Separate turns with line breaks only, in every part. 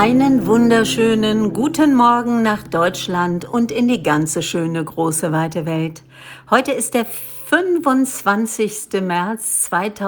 Einen wunderschönen guten Morgen nach Deutschland und in die ganze schöne große weite Welt. Heute ist der 25. März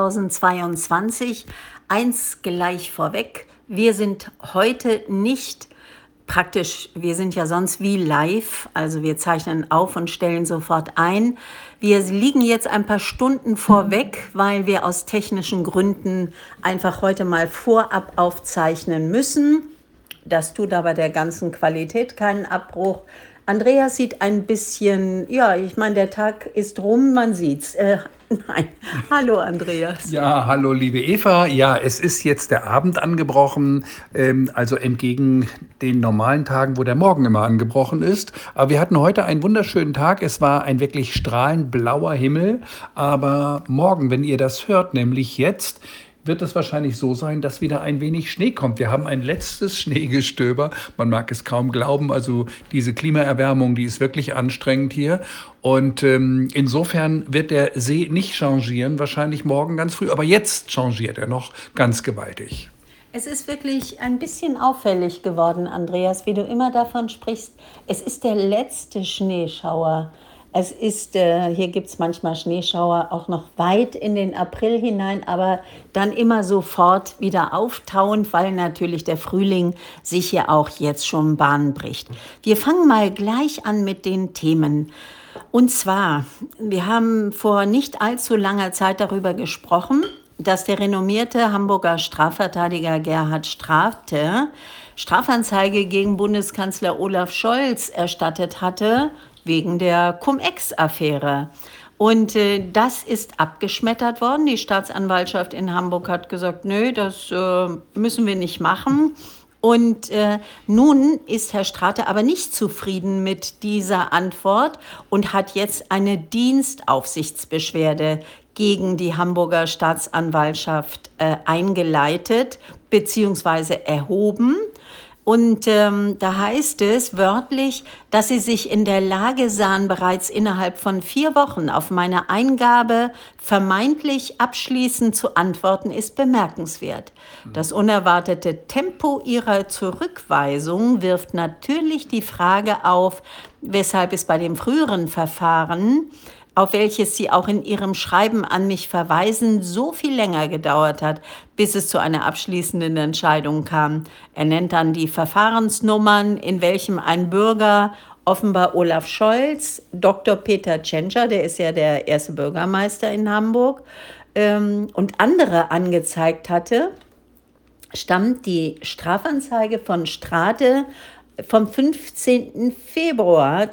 2022. Eins gleich vorweg. Wir sind heute nicht praktisch, wir sind ja sonst wie live, also wir zeichnen auf und stellen sofort ein. Wir liegen jetzt ein paar Stunden vorweg, weil wir aus technischen Gründen einfach heute mal vorab aufzeichnen müssen. Das tut aber der ganzen Qualität keinen Abbruch. Andreas sieht ein bisschen, ja, ich meine, der Tag ist rum, man sieht's. Nein, hallo Andreas.
Ja, hallo liebe Eva. Ja, es ist jetzt der Abend angebrochen, also entgegen den normalen Tagen, wo der Morgen immer angebrochen ist. Aber wir hatten heute einen wunderschönen Tag. Es war ein wirklich strahlend blauer Himmel. Aber morgen, wenn ihr das hört, nämlich jetzt, wird es wahrscheinlich so sein, dass wieder ein wenig Schnee kommt. Wir haben ein letztes Schneegestöber. Man mag es kaum glauben. Also diese Klimaerwärmung, die ist wirklich anstrengend hier. Und insofern wird der See nicht changieren, wahrscheinlich morgen ganz früh. Aber jetzt changiert er noch ganz gewaltig.
Es ist wirklich ein bisschen auffällig geworden, Andreas, wie du immer davon sprichst. Es ist der letzte Schneeschauer. Es ist, hier gibt es manchmal Schneeschauer auch noch weit in den April hinein, aber dann immer sofort wieder auftauend, weil natürlich der Frühling sich ja auch jetzt schon Bahn bricht. Wir fangen mal gleich an mit den Themen. Und zwar, wir haben vor nicht allzu langer Zeit darüber gesprochen, dass der renommierte Hamburger Strafverteidiger Gerhard Strate Strafanzeige gegen Bundeskanzler Olaf Scholz erstattet hatte, wegen der Cum-Ex-Affäre. Und das ist abgeschmettert worden. Die Staatsanwaltschaft in Hamburg hat gesagt, nö, das müssen wir nicht machen. Und nun ist Herr Strate aber nicht zufrieden mit dieser Antwort und hat jetzt eine Dienstaufsichtsbeschwerde gegen die Hamburger Staatsanwaltschaft eingeleitet bzw. erhoben. Und da heißt es wörtlich, dass sie sich in der Lage sahen, bereits innerhalb von 4 Wochen auf meine Eingabe vermeintlich abschließend zu antworten, ist bemerkenswert. Das unerwartete Tempo ihrer Zurückweisung wirft natürlich die Frage auf, weshalb es bei dem früheren Verfahren, auf welches Sie auch in Ihrem Schreiben an mich verweisen, so viel länger gedauert hat, bis es zu einer abschließenden Entscheidung kam. Er nennt dann die Verfahrensnummern, in welchem ein Bürger, offenbar Olaf Scholz, Dr. Peter Tschentscher, der ist ja der erste Bürgermeister in Hamburg, und andere angezeigt hatte, stammt die Strafanzeige von Strate vom 15. Februar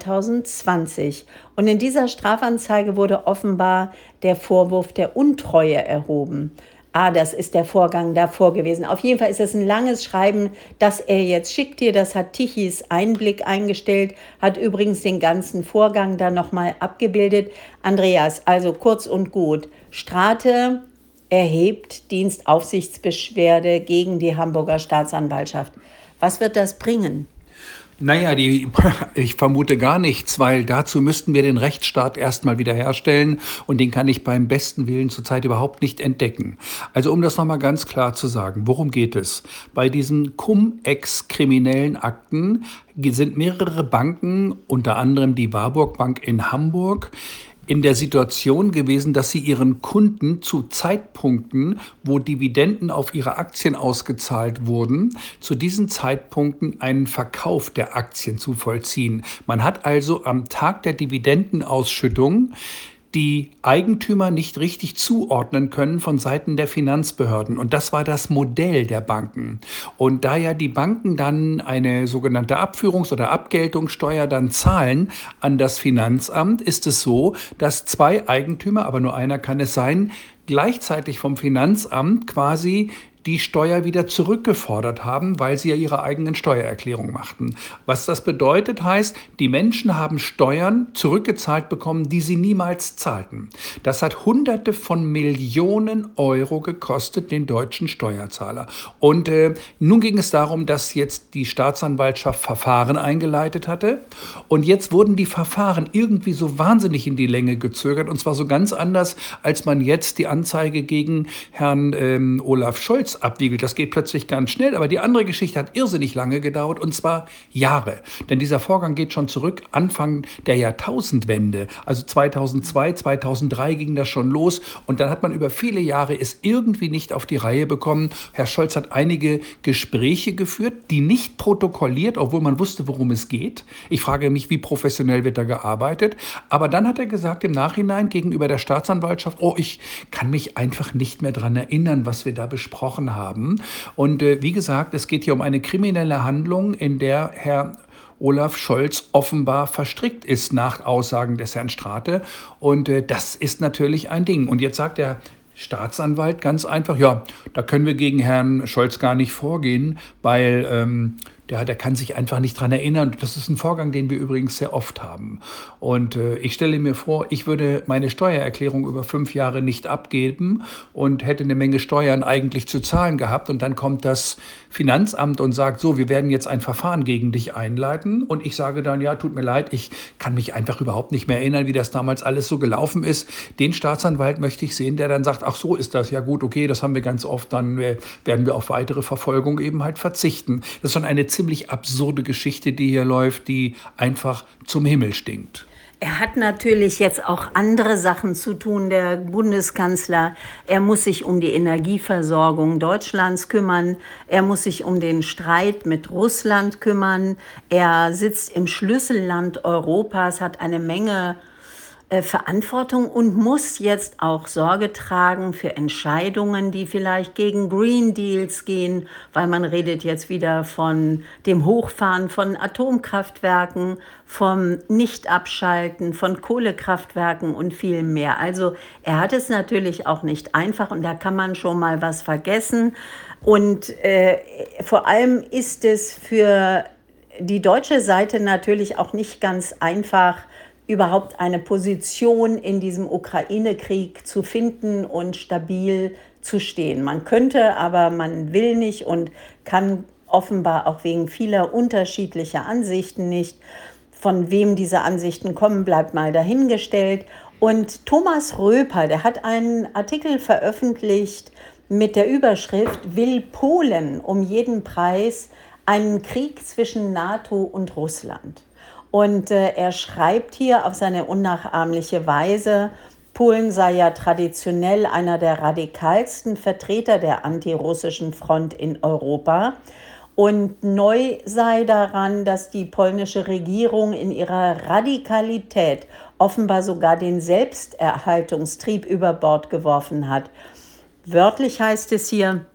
2020. Und in dieser Strafanzeige wurde offenbar der Vorwurf der Untreue erhoben. Das ist der Vorgang davor gewesen. Auf jeden Fall ist es ein langes Schreiben, das er jetzt schickt hier. Das hat Tichys Einblick eingestellt, hat übrigens den ganzen Vorgang dann nochmal abgebildet. Andreas, also kurz und gut, Strate erhebt Dienstaufsichtsbeschwerde gegen die Hamburger Staatsanwaltschaft. Was wird das bringen?
Naja, ich vermute gar nichts, weil dazu müssten wir den Rechtsstaat erstmal wiederherstellen und den kann ich beim besten Willen zurzeit überhaupt nicht entdecken. Also um das nochmal ganz klar zu sagen, worum geht es? Bei diesen Cum-Ex-kriminellen Akten sind mehrere Banken, unter anderem die Warburg Bank in Hamburg, in der Situation gewesen, dass sie ihren Kunden zu Zeitpunkten, wo Dividenden auf ihre Aktien ausgezahlt wurden, zu diesen Zeitpunkten einen Verkauf der Aktien zu vollziehen. Man hat also am Tag der Dividendenausschüttung die Eigentümer nicht richtig zuordnen können von Seiten der Finanzbehörden. Und das war das Modell der Banken. Und da ja die Banken dann eine sogenannte Abführungs- oder Abgeltungssteuer dann zahlen an das Finanzamt, ist es so, dass 2 Eigentümer, aber nur einer kann es sein, gleichzeitig vom Finanzamt quasi die Steuer wieder zurückgefordert haben, weil sie ja ihre eigenen Steuererklärungen machten. Was das bedeutet, heißt, die Menschen haben Steuern zurückgezahlt bekommen, die sie niemals zahlten. Das hat Hunderte von Millionen Euro gekostet, den deutschen Steuerzahler. Und nun ging es darum, dass jetzt die Staatsanwaltschaft Verfahren eingeleitet hatte. Und jetzt wurden die Verfahren irgendwie so wahnsinnig in die Länge gezögert. Und zwar so ganz anders, als man jetzt die Anzeige gegen Herrn Olaf Scholz Schloss abwiegelt. Das geht plötzlich ganz schnell, aber die andere Geschichte hat irrsinnig lange gedauert, und zwar Jahre. Denn dieser Vorgang geht schon zurück Anfang der Jahrtausendwende. Also 2002, 2003 ging das schon los, und dann hat man über viele Jahre es irgendwie nicht auf die Reihe bekommen. Herr Scholz hat einige Gespräche geführt, die nicht protokolliert, obwohl man wusste, worum es geht. Ich frage mich, wie professionell wird da gearbeitet. Aber dann hat er gesagt im Nachhinein gegenüber der Staatsanwaltschaft, oh, ich kann mich einfach nicht mehr daran erinnern, was wir da besprochen haben. Und wie gesagt, es geht hier um eine kriminelle Handlung, in der Herr Olaf Scholz offenbar verstrickt ist nach Aussagen des Herrn Strate. Und das ist natürlich ein Ding. Und jetzt sagt der Staatsanwalt ganz einfach, ja, da können wir gegen Herrn Scholz gar nicht vorgehen, weil der kann sich einfach nicht dran erinnern. Das ist ein Vorgang, den wir übrigens sehr oft haben. Und ich stelle mir vor, ich würde meine Steuererklärung über 5 Jahre nicht abgeben und hätte eine Menge Steuern eigentlich zu zahlen gehabt. Und dann kommt das Finanzamt und sagt, so, wir werden jetzt ein Verfahren gegen dich einleiten. Und ich sage dann, ja, tut mir leid, ich kann mich einfach überhaupt nicht mehr erinnern, wie das damals alles so gelaufen ist. Den Staatsanwalt möchte ich sehen, der dann sagt, ach so ist das, ja gut, okay, das haben wir ganz oft, dann werden wir auf weitere Verfolgung eben halt verzichten. Das ist schon eine ziemlich absurde Geschichte, die hier läuft, die einfach zum Himmel stinkt.
Er hat natürlich jetzt auch andere Sachen zu tun, der Bundeskanzler. Er muss sich um die Energieversorgung Deutschlands kümmern. Er muss sich um den Streit mit Russland kümmern. Er sitzt im Schlüsselland Europas, hat eine Menge Verantwortung und muss jetzt auch Sorge tragen für Entscheidungen, die vielleicht gegen Green Deals gehen, weil man redet jetzt wieder von dem Hochfahren von Atomkraftwerken, vom Nichtabschalten von Kohlekraftwerken und viel mehr. Also er hat es natürlich auch nicht einfach, und da kann man schon mal was vergessen. Und vor allem ist es für die deutsche Seite natürlich auch nicht ganz einfach, überhaupt eine Position in diesem Ukraine-Krieg zu finden und stabil zu stehen. Man könnte, aber man will nicht und kann offenbar auch wegen vieler unterschiedlicher Ansichten nicht. Von wem diese Ansichten kommen, bleibt mal dahingestellt. Und Thomas Röper, der hat einen Artikel veröffentlicht mit der Überschrift „Will Polen um jeden Preis einen Krieg zwischen NATO und Russland?" Und er schreibt hier auf seine unnachahmliche Weise, Polen sei ja traditionell einer der radikalsten Vertreter der antirussischen Front in Europa. Und neu sei daran, dass die polnische Regierung in ihrer Radikalität offenbar sogar den Selbsterhaltungstrieb über Bord geworfen hat. Wörtlich heißt es hier,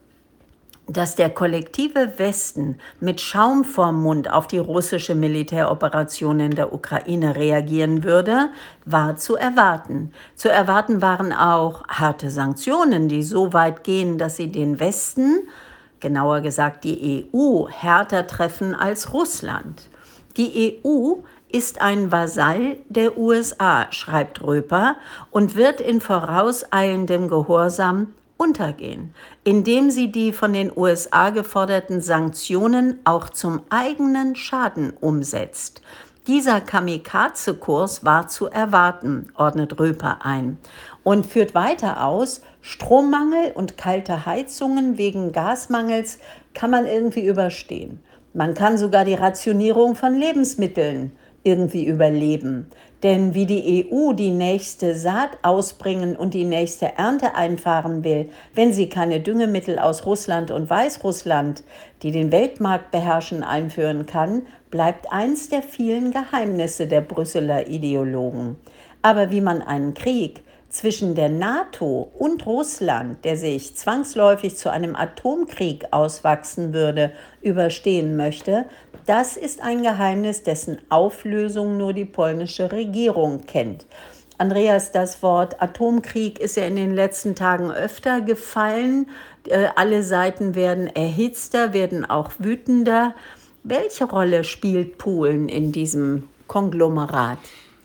dass der kollektive Westen mit Schaum vorm Mund auf die russische Militäroperation in der Ukraine reagieren würde, war zu erwarten. Zu erwarten waren auch harte Sanktionen, die so weit gehen, dass sie den Westen, genauer gesagt die EU, härter treffen als Russland. Die EU ist ein Vasall der USA, schreibt Röper, und wird in vorauseilendem Gehorsam untergehen, indem sie die von den USA geforderten Sanktionen auch zum eigenen Schaden umsetzt. Dieser Kamikaze-Kurs war zu erwarten, ordnet Röper ein, und führt weiter aus, Strommangel und kalte Heizungen wegen Gasmangels kann man irgendwie überstehen. Man kann sogar die Rationierung von Lebensmitteln irgendwie überleben. Denn wie die EU die nächste Saat ausbringen und die nächste Ernte einfahren will, wenn sie keine Düngemittel aus Russland und Weißrussland, die den Weltmarkt beherrschen, einführen kann, bleibt eins der vielen Geheimnisse der Brüsseler Ideologen. Aber wie man einen Krieg zwischen der NATO und Russland, der sich zwangsläufig zu einem Atomkrieg auswachsen würde, überstehen möchte, das ist ein Geheimnis, dessen Auflösung nur die polnische Regierung kennt. Andreas, das Wort Atomkrieg ist ja in den letzten Tagen öfter gefallen. Alle Seiten werden erhitzter, werden auch wütender. Welche Rolle spielt Polen in diesem Konglomerat?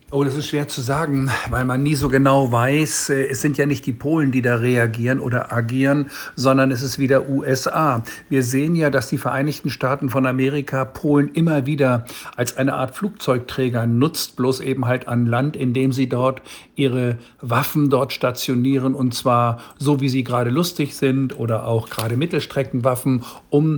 Oh, das ist schwer zu sagen, weil man nie so genau weiß. Es sind ja nicht die Polen, die da reagieren oder agieren, sondern es ist wieder USA. Wir sehen ja, dass die Vereinigten Staaten von Amerika Polen immer wieder als eine Art Flugzeugträger nutzt, bloß eben halt an Land, indem sie dort ihre Waffen dort stationieren, und zwar so, wie sie gerade lustig sind, oder auch gerade Mittelstreckenwaffen, um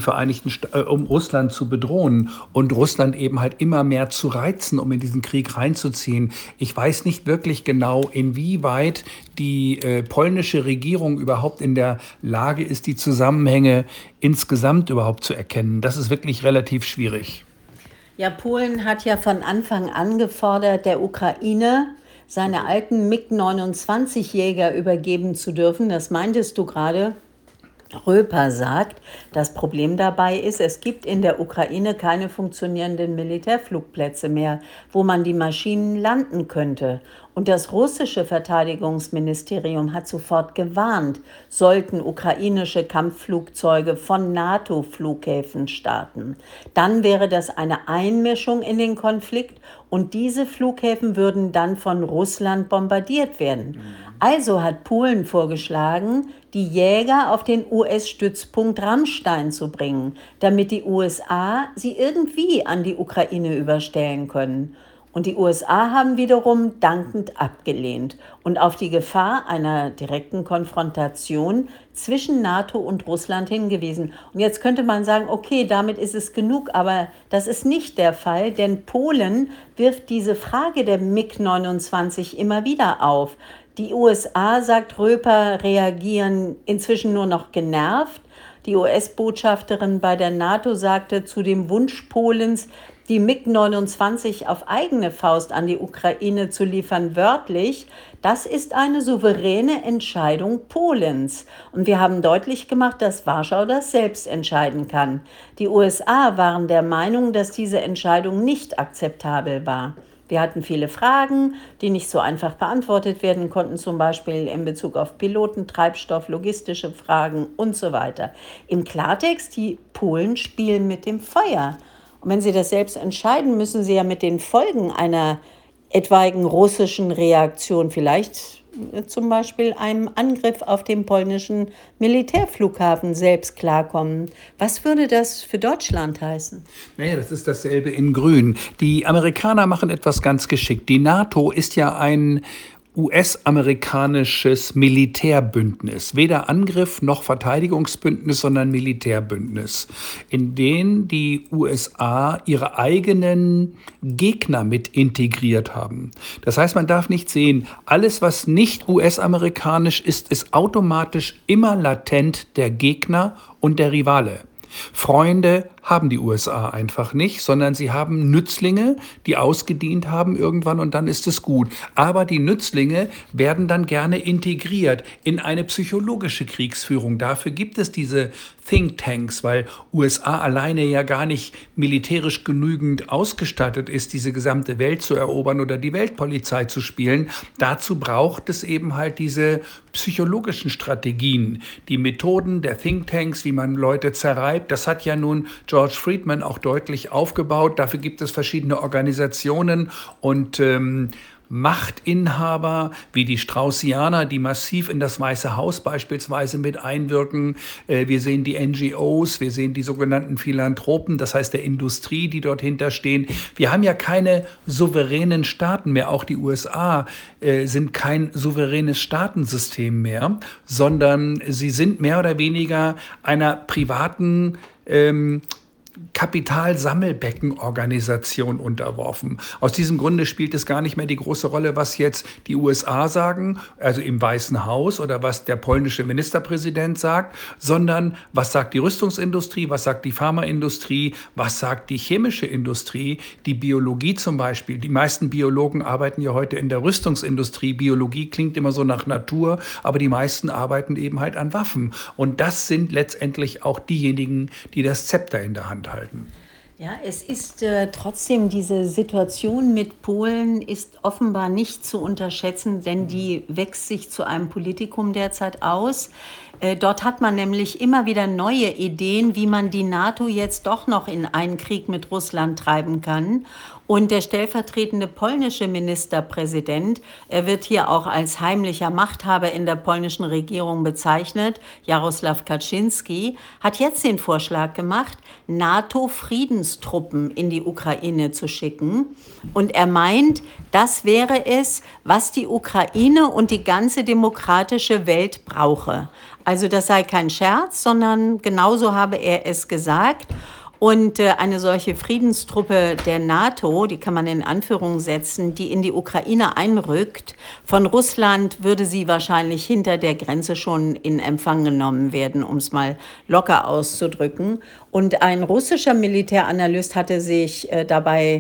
um Russland zu bedrohen und Russland eben halt immer mehr zu reizen, um in diesen Krieg reinzuziehen. Ich weiß nicht wirklich genau, inwieweit die polnische Regierung überhaupt in der Lage ist, die Zusammenhänge insgesamt überhaupt zu erkennen. Das ist wirklich relativ schwierig.
Ja, Polen hat ja von Anfang an gefordert, der Ukraine seine alten MiG-29-Jäger übergeben zu dürfen. Das meintest du gerade. Röper sagt, das Problem dabei ist, es gibt in der Ukraine keine funktionierenden Militärflugplätze mehr, wo man die Maschinen landen könnte. Und das russische Verteidigungsministerium hat sofort gewarnt, sollten ukrainische Kampfflugzeuge von NATO-Flughäfen starten. Dann wäre das eine Einmischung in den Konflikt und diese Flughäfen würden dann von Russland bombardiert werden. Also hat Polen vorgeschlagen, die Jäger auf den US-Stützpunkt Rammstein zu bringen, damit die USA sie irgendwie an die Ukraine überstellen können. Und die USA haben wiederum dankend abgelehnt und auf die Gefahr einer direkten Konfrontation zwischen NATO und Russland hingewiesen. Und jetzt könnte man sagen, okay, damit ist es genug, aber das ist nicht der Fall, denn Polen wirft diese Frage der MiG-29 immer wieder auf. Die USA, sagt Röper, reagieren inzwischen nur noch genervt. Die US-Botschafterin bei der NATO sagte zu dem Wunsch Polens, die MiG-29 auf eigene Faust an die Ukraine zu liefern, wörtlich, das ist eine souveräne Entscheidung Polens. Und wir haben deutlich gemacht, dass Warschau das selbst entscheiden kann. Die USA waren der Meinung, dass diese Entscheidung nicht akzeptabel war. Wir hatten viele Fragen, die nicht so einfach beantwortet werden konnten, zum Beispiel in Bezug auf Piloten, Treibstoff, logistische Fragen und so weiter. Im Klartext, die Polen spielen mit dem Feuer. Und wenn sie das selbst entscheiden, müssen sie ja mit den Folgen einer etwaigen russischen Reaktion, vielleicht zum Beispiel einem Angriff auf den polnischen Militärflughafen, selbst klarkommen. Was würde das für Deutschland heißen?
Naja, das ist dasselbe in Grün. Die Amerikaner machen etwas ganz geschickt. Die NATO ist ja ein US-amerikanisches Militärbündnis. Weder Angriff noch Verteidigungsbündnis, sondern Militärbündnis, in dem die USA ihre eigenen Gegner mit integriert haben. Das heißt, man darf nicht sehen, alles, was nicht US-amerikanisch ist, ist automatisch immer latent der Gegner und der Rivale. Freunde haben die USA einfach nicht, sondern sie haben Nützlinge, die ausgedient haben irgendwann, und dann ist es gut. Aber die Nützlinge werden dann gerne integriert in eine psychologische Kriegsführung. Dafür gibt es diese Thinktanks, weil USA alleine ja gar nicht militärisch genügend ausgestattet ist, diese gesamte Welt zu erobern oder die Weltpolizei zu spielen. Dazu braucht es eben halt diese psychologischen Strategien, die Methoden der Thinktanks, wie man Leute zerreibt. Das hat ja nun George Friedman auch deutlich aufgebaut. Dafür gibt es verschiedene Organisationen und Machtinhaber wie die Straussianer, die massiv in das Weiße Haus beispielsweise mit einwirken. Wir sehen die NGOs, wir sehen die sogenannten Philanthropen, das heißt der Industrie, die dort hinterstehen. Wir haben ja keine souveränen Staaten mehr. Auch die USA sind kein souveränes Staatensystem mehr, sondern sie sind mehr oder weniger einer privaten Kapitalsammelbeckenorganisation unterworfen. Aus diesem Grunde spielt es gar nicht mehr die große Rolle, was jetzt die USA sagen, also im Weißen Haus, oder was der polnische Ministerpräsident sagt, sondern was sagt die Rüstungsindustrie, was sagt die Pharmaindustrie, was sagt die chemische Industrie, die Biologie zum Beispiel. Die meisten Biologen arbeiten ja heute in der Rüstungsindustrie. Biologie klingt immer so nach Natur, aber die meisten arbeiten eben halt an Waffen. Und das sind letztendlich auch diejenigen, die das Zepter in der Hand halten.
Ja, es ist trotzdem, diese Situation mit Polen ist offenbar nicht zu unterschätzen, denn die wächst sich zu einem Politikum derzeit aus. Dort hat man nämlich immer wieder neue Ideen, wie man die NATO jetzt doch noch in einen Krieg mit Russland treiben kann. Und der stellvertretende polnische Ministerpräsident, er wird hier auch als heimlicher Machthaber in der polnischen Regierung bezeichnet, Jarosław Kaczynski, hat jetzt den Vorschlag gemacht, NATO-Friedenstruppen in die Ukraine zu schicken. Und er meint, das wäre es, was die Ukraine und die ganze demokratische Welt brauche. Also das sei kein Scherz, sondern genauso habe er es gesagt. Und eine solche Friedenstruppe der NATO, die kann man in Anführung setzen, die in die Ukraine einrückt, von Russland würde sie wahrscheinlich hinter der Grenze schon in Empfang genommen werden, um es mal locker auszudrücken. Und ein russischer Militäranalyst hatte sich dabei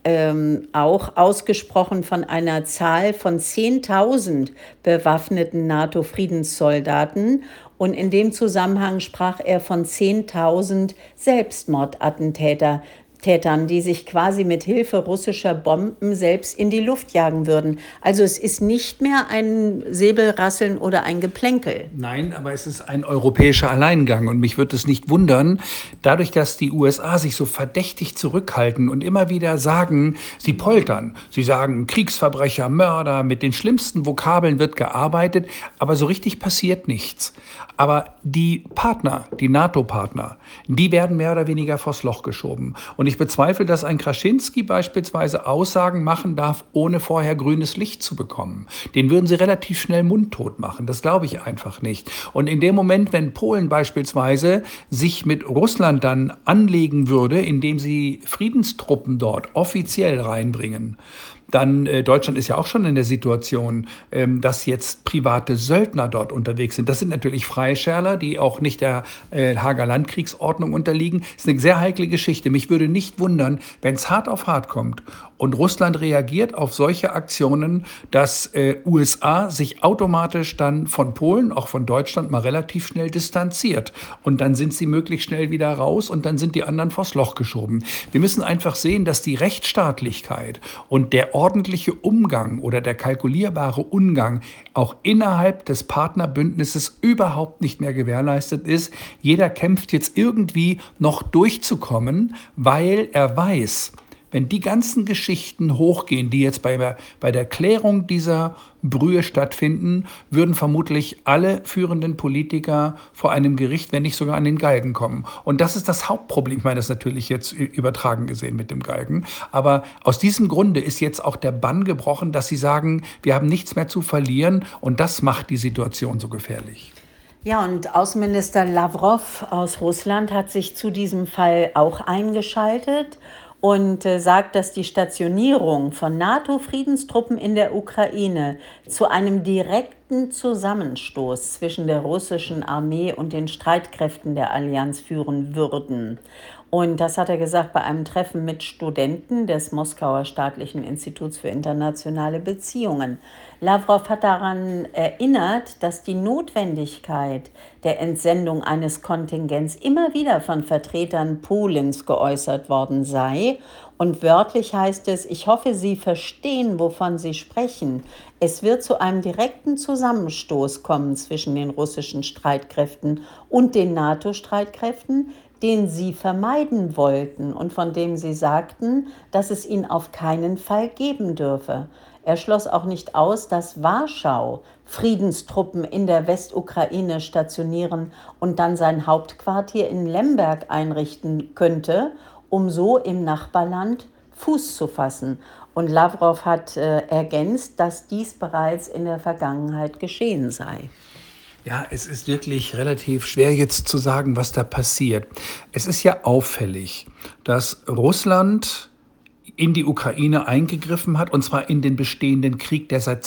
auch ausgesprochen von einer Zahl von 10.000 bewaffneten NATO-Friedenssoldaten. Und in dem Zusammenhang sprach er von 10.000 Selbstmordattentätern, die sich quasi mit Hilfe russischer Bomben selbst in die Luft jagen würden. Also es ist nicht mehr ein Säbelrasseln oder ein Geplänkel.
Nein, aber es ist ein europäischer Alleingang und mich wird es nicht wundern, dadurch, dass die USA sich so verdächtig zurückhalten und immer wieder sagen, sie poltern. Sie sagen Kriegsverbrecher, Mörder, mit den schlimmsten Vokabeln wird gearbeitet, aber so richtig passiert nichts. Aber die Partner, die NATO-Partner, die werden mehr oder weniger vors Loch geschoben. Und ich bezweifle, dass ein Kaczynski beispielsweise Aussagen machen darf, ohne vorher grünes Licht zu bekommen. Den würden sie relativ schnell mundtot machen. Das glaube ich einfach nicht. Und in dem Moment, wenn Polen beispielsweise sich mit Russland dann anlegen würde, indem sie Friedenstruppen dort offiziell reinbringen, dann Deutschland ist ja auch schon in der Situation, dass jetzt private Söldner dort unterwegs sind. Das sind natürlich Freischärler, die auch nicht der Haager Landkriegsordnung unterliegen. Das ist eine sehr heikle Geschichte. Mich würde nicht wundern, wenn es hart auf hart kommt und Russland reagiert auf solche Aktionen, dass USA sich automatisch dann von Polen, auch von Deutschland mal relativ schnell distanziert. Und dann sind sie möglichst schnell wieder raus und dann sind die anderen vors Loch geschoben. Wir müssen einfach sehen, dass die Rechtsstaatlichkeit und der ordentliche Umgang oder der kalkulierbare Umgang auch innerhalb des Partnerbündnisses überhaupt nicht mehr gewährleistet ist. Jeder kämpft jetzt irgendwie noch durchzukommen, weil er weiß, wenn die ganzen Geschichten hochgehen, die jetzt bei der Klärung dieser Brühe stattfinden, würden vermutlich alle führenden Politiker vor einem Gericht, wenn nicht sogar an den Galgen kommen. Und das ist das Hauptproblem. Ich meine, das ist natürlich jetzt übertragen gesehen mit dem Galgen. Aber aus diesem Grunde ist jetzt auch der Bann gebrochen, dass sie sagen, wir haben nichts mehr zu verlieren. Und das macht die Situation so gefährlich.
Ja, und Außenminister Lavrov aus Russland hat sich zu diesem Fall auch eingeschaltet und sagt, dass die Stationierung von NATO-Friedenstruppen in der Ukraine zu einem direkten Zusammenstoß zwischen der russischen Armee und den Streitkräften der Allianz führen würden. Und das hat er gesagt bei einem Treffen mit Studenten des Moskauer Staatlichen Instituts für internationale Beziehungen. Lavrov hat daran erinnert, dass die Notwendigkeit der Entsendung eines Kontingents immer wieder von Vertretern Polens geäußert worden sei. Und wörtlich heißt es, ich hoffe, Sie verstehen, wovon Sie sprechen. Es wird zu einem direkten Zusammenstoß kommen zwischen den russischen Streitkräften und den NATO-Streitkräften, den Sie vermeiden wollten und von dem Sie sagten, dass es ihn auf keinen Fall geben dürfe. Er schloss auch nicht aus, dass Warschau Friedenstruppen in der Westukraine stationieren und dann sein Hauptquartier in Lemberg einrichten könnte, um so im Nachbarland Fuß zu fassen. Und Lavrov hat ergänzt, dass dies bereits in der Vergangenheit geschehen sei.
Ja, es ist wirklich relativ schwer jetzt zu sagen, was da passiert. Es ist ja auffällig, dass Russland in die Ukraine eingegriffen hat, und zwar in den bestehenden Krieg, der seit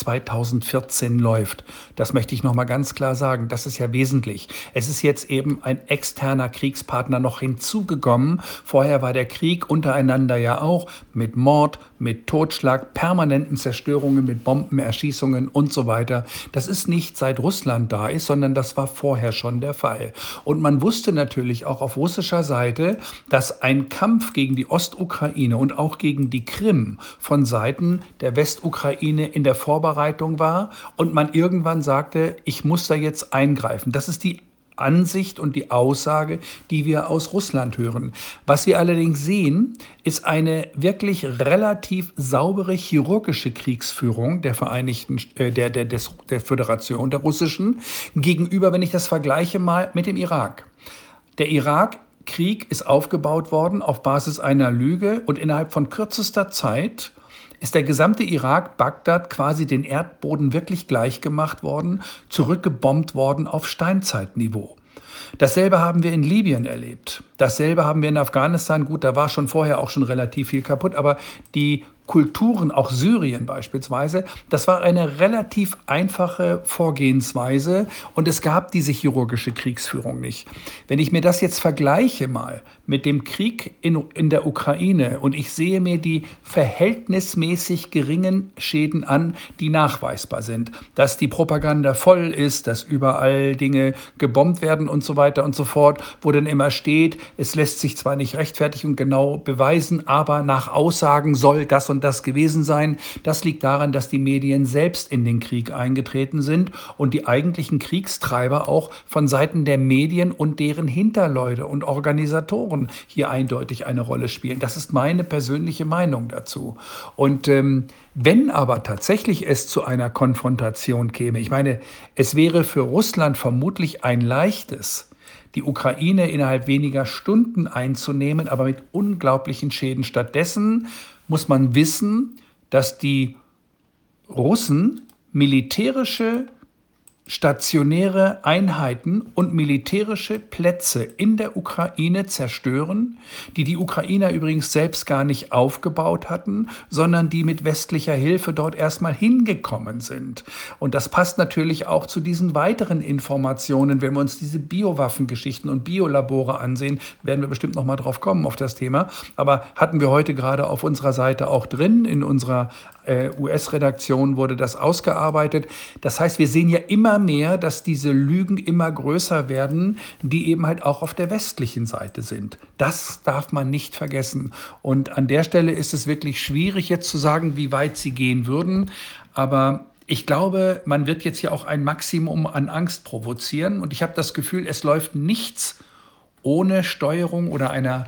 2014 läuft. Das möchte ich noch mal ganz klar sagen. Das ist ja wesentlich. Es ist jetzt eben ein externer Kriegspartner noch hinzugekommen. Vorher war der Krieg untereinander ja auch mit Mord, mit Totschlag, permanenten Zerstörungen, mit Bombenerschießungen und so weiter. Das ist nicht seit Russland da ist, sondern das war vorher schon der Fall. Und man wusste natürlich auch auf russischer Seite, dass ein Kampf gegen die Ostukraine und auch gegen die Krim von Seiten der Westukraine in der Vorbereitung war und man irgendwann sagte, ich muss da jetzt eingreifen. Das ist die Ansicht und die Aussage, die wir aus Russland hören. Was wir allerdings sehen, ist eine wirklich relativ saubere chirurgische Kriegsführung der der Föderation, der russischen, gegenüber, wenn ich das vergleiche mal mit dem Irak. Der Irakkrieg ist aufgebaut worden auf Basis einer Lüge und innerhalb von kürzester Zeit ist der gesamte Irak, Bagdad, quasi den Erdboden wirklich gleich gemacht worden, zurückgebombt worden auf Steinzeitniveau. Dasselbe haben wir in Libyen erlebt. Dasselbe haben wir in Afghanistan. Gut, da war schon vorher auch schon relativ viel kaputt, aber die Kulturen, auch Syrien beispielsweise, das war eine relativ einfache Vorgehensweise und es gab diese chirurgische Kriegsführung nicht. Wenn ich mir das jetzt vergleiche mal mit dem Krieg in der Ukraine und ich sehe mir die verhältnismäßig geringen Schäden an, die nachweisbar sind, dass die Propaganda voll ist, dass überall Dinge gebombt werden und so weiter und so fort, wo dann immer steht, es lässt sich zwar nicht rechtfertigen und genau beweisen, aber nach Aussagen soll das und das gewesen sein. Das liegt daran, dass die Medien selbst in den Krieg eingetreten sind und die eigentlichen Kriegstreiber auch von Seiten der Medien und deren Hinterleute und Organisatoren hier eindeutig eine Rolle spielen. Das ist meine persönliche Meinung dazu. Und wenn aber tatsächlich es zu einer Konfrontation käme, ich meine, es wäre für Russland vermutlich ein leichtes, die Ukraine innerhalb weniger Stunden einzunehmen, aber mit unglaublichen Schäden. Stattdessen muss man wissen, dass die Russen militärische stationäre Einheiten und militärische Plätze in der Ukraine zerstören, die Ukrainer übrigens selbst gar nicht aufgebaut hatten, sondern die mit westlicher Hilfe dort erstmal hingekommen sind. Und das passt natürlich auch zu diesen weiteren Informationen, wenn wir uns diese Biowaffengeschichten und Biolabore ansehen, werden wir bestimmt noch mal drauf kommen auf das Thema, aber hatten wir heute gerade auf unserer Seite auch drin, in unserer US-Redaktion wurde das ausgearbeitet. Das heißt, wir sehen ja immer mehr, dass diese Lügen immer größer werden, die eben halt auch auf der westlichen Seite sind. Das darf man nicht vergessen. Und an der Stelle ist es wirklich schwierig jetzt zu sagen, wie weit sie gehen würden. Aber ich glaube, man wird jetzt ja auch ein Maximum an Angst provozieren. Und ich habe das Gefühl, es läuft nichts ohne Steuerung oder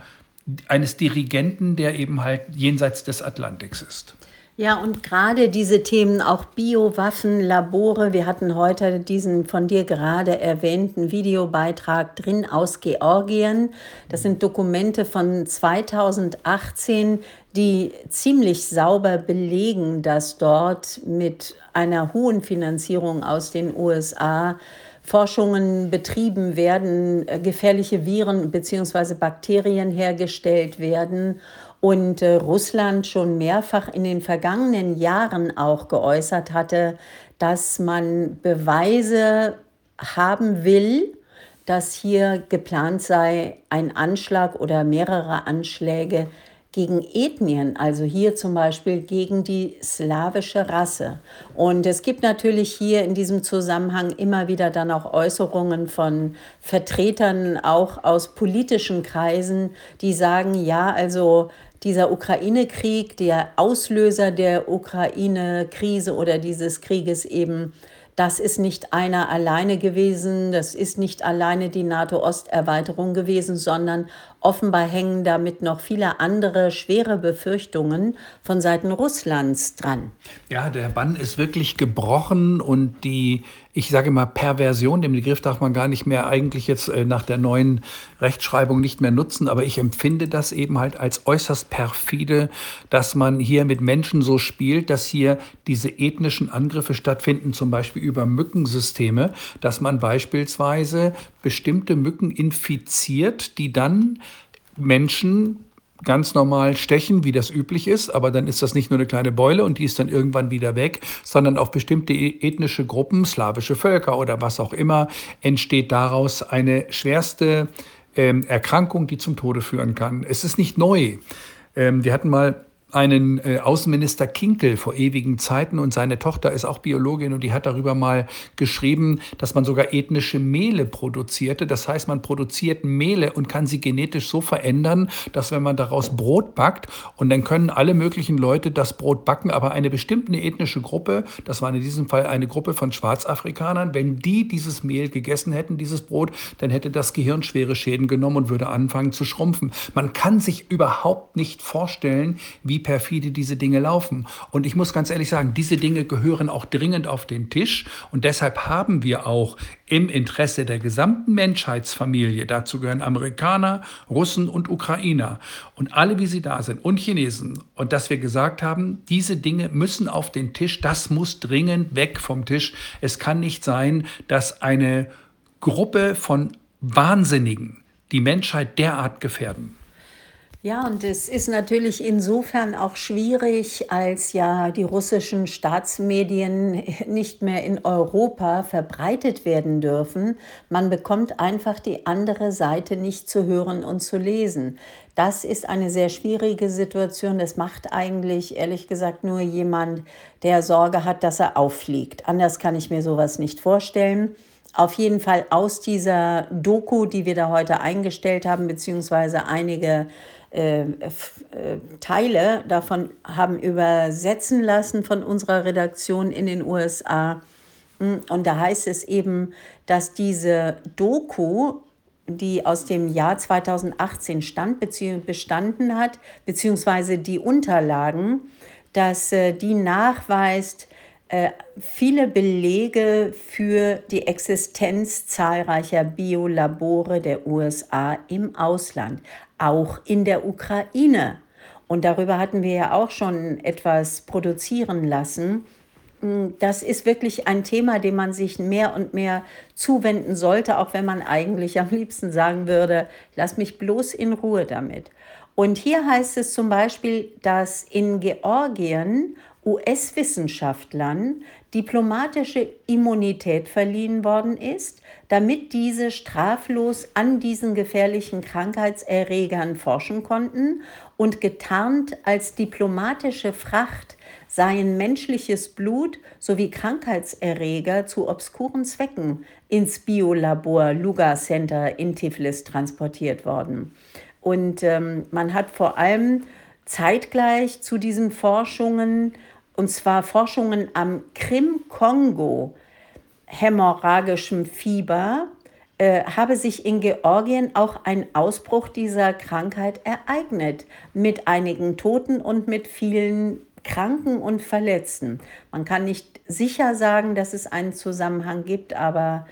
eines Dirigenten, der eben halt jenseits des Atlantiks ist.
Ja, und gerade diese Themen, auch Biowaffen, Labore, wir hatten heute diesen von dir gerade erwähnten Videobeitrag drin aus Georgien. Das sind Dokumente von 2018, die ziemlich sauber belegen, dass dort mit einer hohen Finanzierung aus den USA Forschungen betrieben werden, gefährliche Viren bzw. Bakterien hergestellt werden. Und Russland schon mehrfach in den vergangenen Jahren auch geäußert hatte, dass man Beweise haben will, dass hier geplant sei, ein Anschlag oder mehrere Anschläge gegen Ethnien, also hier zum Beispiel gegen die slawische Rasse. Und es gibt natürlich hier in diesem Zusammenhang immer wieder dann auch Äußerungen von Vertretern auch aus politischen Kreisen, die sagen, ja, also dieser Ukraine-Krieg, der Auslöser der Ukraine-Krise oder dieses Krieges eben, das ist nicht einer alleine gewesen, das ist nicht alleine die NATO-Osterweiterung gewesen, sondern offenbar hängen damit noch viele andere schwere Befürchtungen von Seiten Russlands dran.
Ja, der Bann ist wirklich gebrochen und ich sage mal, Perversion, den Begriff darf man gar nicht mehr eigentlich jetzt nach der neuen Rechtschreibung nicht mehr nutzen, aber ich empfinde das eben halt als äußerst perfide, dass man hier mit Menschen so spielt, dass hier diese ethnischen Angriffe stattfinden, zum Beispiel über Mückensysteme, dass man beispielsweise bestimmte Mücken infiziert, die dann Menschen ganz normal stechen, wie das üblich ist, aber dann ist das nicht nur eine kleine Beule und die ist dann irgendwann wieder weg, sondern auf bestimmte ethnische Gruppen, slawische Völker oder was auch immer, entsteht daraus eine schwerste Erkrankung, die zum Tode führen kann. Es ist nicht neu. Wir hatten mal einen Außenminister Kinkel vor ewigen Zeiten und seine Tochter ist auch Biologin und die hat darüber mal geschrieben, dass man sogar ethnische Mehle produzierte. Das heißt, man produziert Mehle und kann sie genetisch so verändern, dass wenn man daraus Brot backt und dann können alle möglichen Leute das Brot backen, aber eine bestimmte ethnische Gruppe, das war in diesem Fall eine Gruppe von Schwarzafrikanern, wenn die dieses Mehl gegessen hätten, dieses Brot, dann hätte das Gehirn schwere Schäden genommen und würde anfangen zu schrumpfen. Man kann sich überhaupt nicht vorstellen, wie perfide diese Dinge laufen. Und ich muss ganz ehrlich sagen, diese Dinge gehören auch dringend auf den Tisch. Und deshalb haben wir auch im Interesse der gesamten Menschheitsfamilie, dazu gehören Amerikaner, Russen und Ukrainer und alle, wie sie da sind, und Chinesen. Und dass wir gesagt haben, diese Dinge müssen auf den Tisch, das muss dringend weg vom Tisch. Es kann nicht sein, dass eine Gruppe von Wahnsinnigen die Menschheit derart gefährden.
Ja, und es ist natürlich insofern auch schwierig, als ja die russischen Staatsmedien nicht mehr in Europa verbreitet werden dürfen. Man bekommt einfach die andere Seite nicht zu hören und zu lesen. Das ist eine sehr schwierige Situation. Das macht eigentlich, ehrlich gesagt, nur jemand, der Sorge hat, dass er auffliegt. Anders kann ich mir sowas nicht vorstellen. Auf jeden Fall aus dieser Doku, die wir da heute eingestellt haben, beziehungsweise einige Teile davon haben übersetzen lassen von unserer Redaktion in den USA. Und da heißt es eben, dass diese Doku, die aus dem Jahr 2018 bestanden hat, beziehungsweise die Unterlagen, dass die nachweist, viele Belege für die Existenz zahlreicher Biolabore der USA im Ausland, auch in der Ukraine. Und darüber hatten wir ja auch schon etwas produzieren lassen. Das ist wirklich ein Thema, dem man sich mehr und mehr zuwenden sollte, auch wenn man eigentlich am liebsten sagen würde, lass mich bloß in Ruhe damit. Und hier heißt es zum Beispiel, dass in Georgien US-Wissenschaftlern diplomatische Immunität verliehen worden ist, damit diese straflos an diesen gefährlichen Krankheitserregern forschen konnten und getarnt als diplomatische Fracht seien menschliches Blut sowie Krankheitserreger zu obskuren Zwecken ins Biolabor Lugar Center in Tiflis transportiert worden. Und man hat vor allem zeitgleich zu diesen Forschungen, und zwar Forschungen am Krim-Kongo, hämorrhagischem Fieber, habe sich in Georgien auch ein Ausbruch dieser Krankheit ereignet, mit einigen Toten und mit vielen Kranken und Verletzten. Man kann nicht sicher sagen, dass es einen Zusammenhang gibt, aber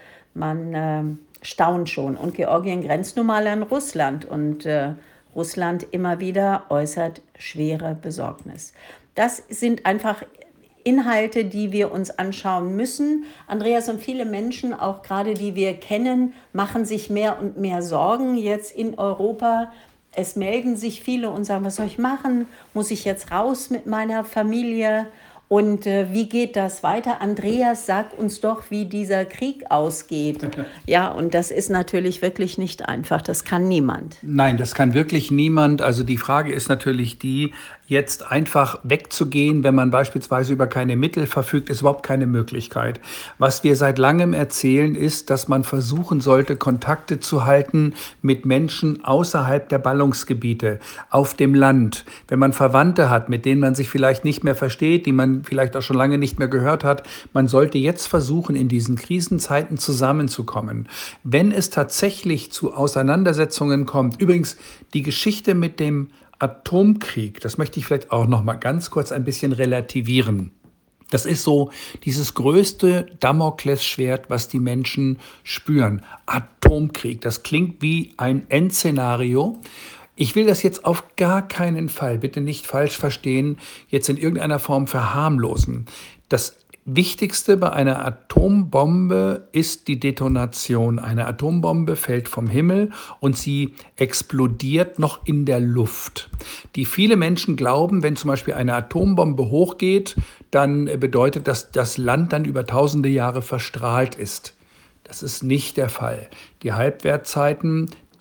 man staunt schon. Und Georgien grenzt nun mal an Russland und Russland immer wieder äußert schwere Besorgnis. Das sind einfach Inhalte, die wir uns anschauen müssen. Andreas, und viele Menschen, auch gerade die wir kennen, machen sich mehr und mehr Sorgen jetzt in Europa. Es melden sich viele und sagen, was soll ich machen? Muss ich jetzt raus mit meiner Familie? Und wie geht das weiter? Andreas, sag uns doch, wie dieser Krieg ausgeht. Ja, und das ist natürlich wirklich nicht einfach. Das kann niemand.
Nein, das kann wirklich niemand. Also die Frage ist natürlich die, jetzt einfach wegzugehen, wenn man beispielsweise über keine Mittel verfügt, ist überhaupt keine Möglichkeit. Was wir seit langem erzählen, ist, dass man versuchen sollte, Kontakte zu halten mit Menschen außerhalb der Ballungsgebiete, auf dem Land. Wenn man Verwandte hat, mit denen man sich vielleicht nicht mehr versteht, die man vielleicht auch schon lange nicht mehr gehört hat, man sollte jetzt versuchen, in diesen Krisenzeiten zusammenzukommen. Wenn es tatsächlich zu Auseinandersetzungen kommt, übrigens die Geschichte mit dem Atomkrieg, das möchte ich vielleicht auch noch mal ganz kurz ein bisschen relativieren. Das ist so dieses größte Damoklesschwert, was die Menschen spüren. Atomkrieg, das klingt wie ein Endszenario. Ich will das jetzt auf gar keinen Fall, bitte nicht falsch verstehen, jetzt in irgendeiner Form verharmlosen. Das Wichtigste bei einer Atombombe ist die Detonation. Eine Atombombe fällt vom Himmel und sie explodiert noch in der Luft. Die viele Menschen glauben, wenn zum Beispiel eine Atombombe hochgeht, dann bedeutet das, dass das Land dann über tausende Jahre verstrahlt ist. Das ist nicht der Fall. Die Halbwertzeiten,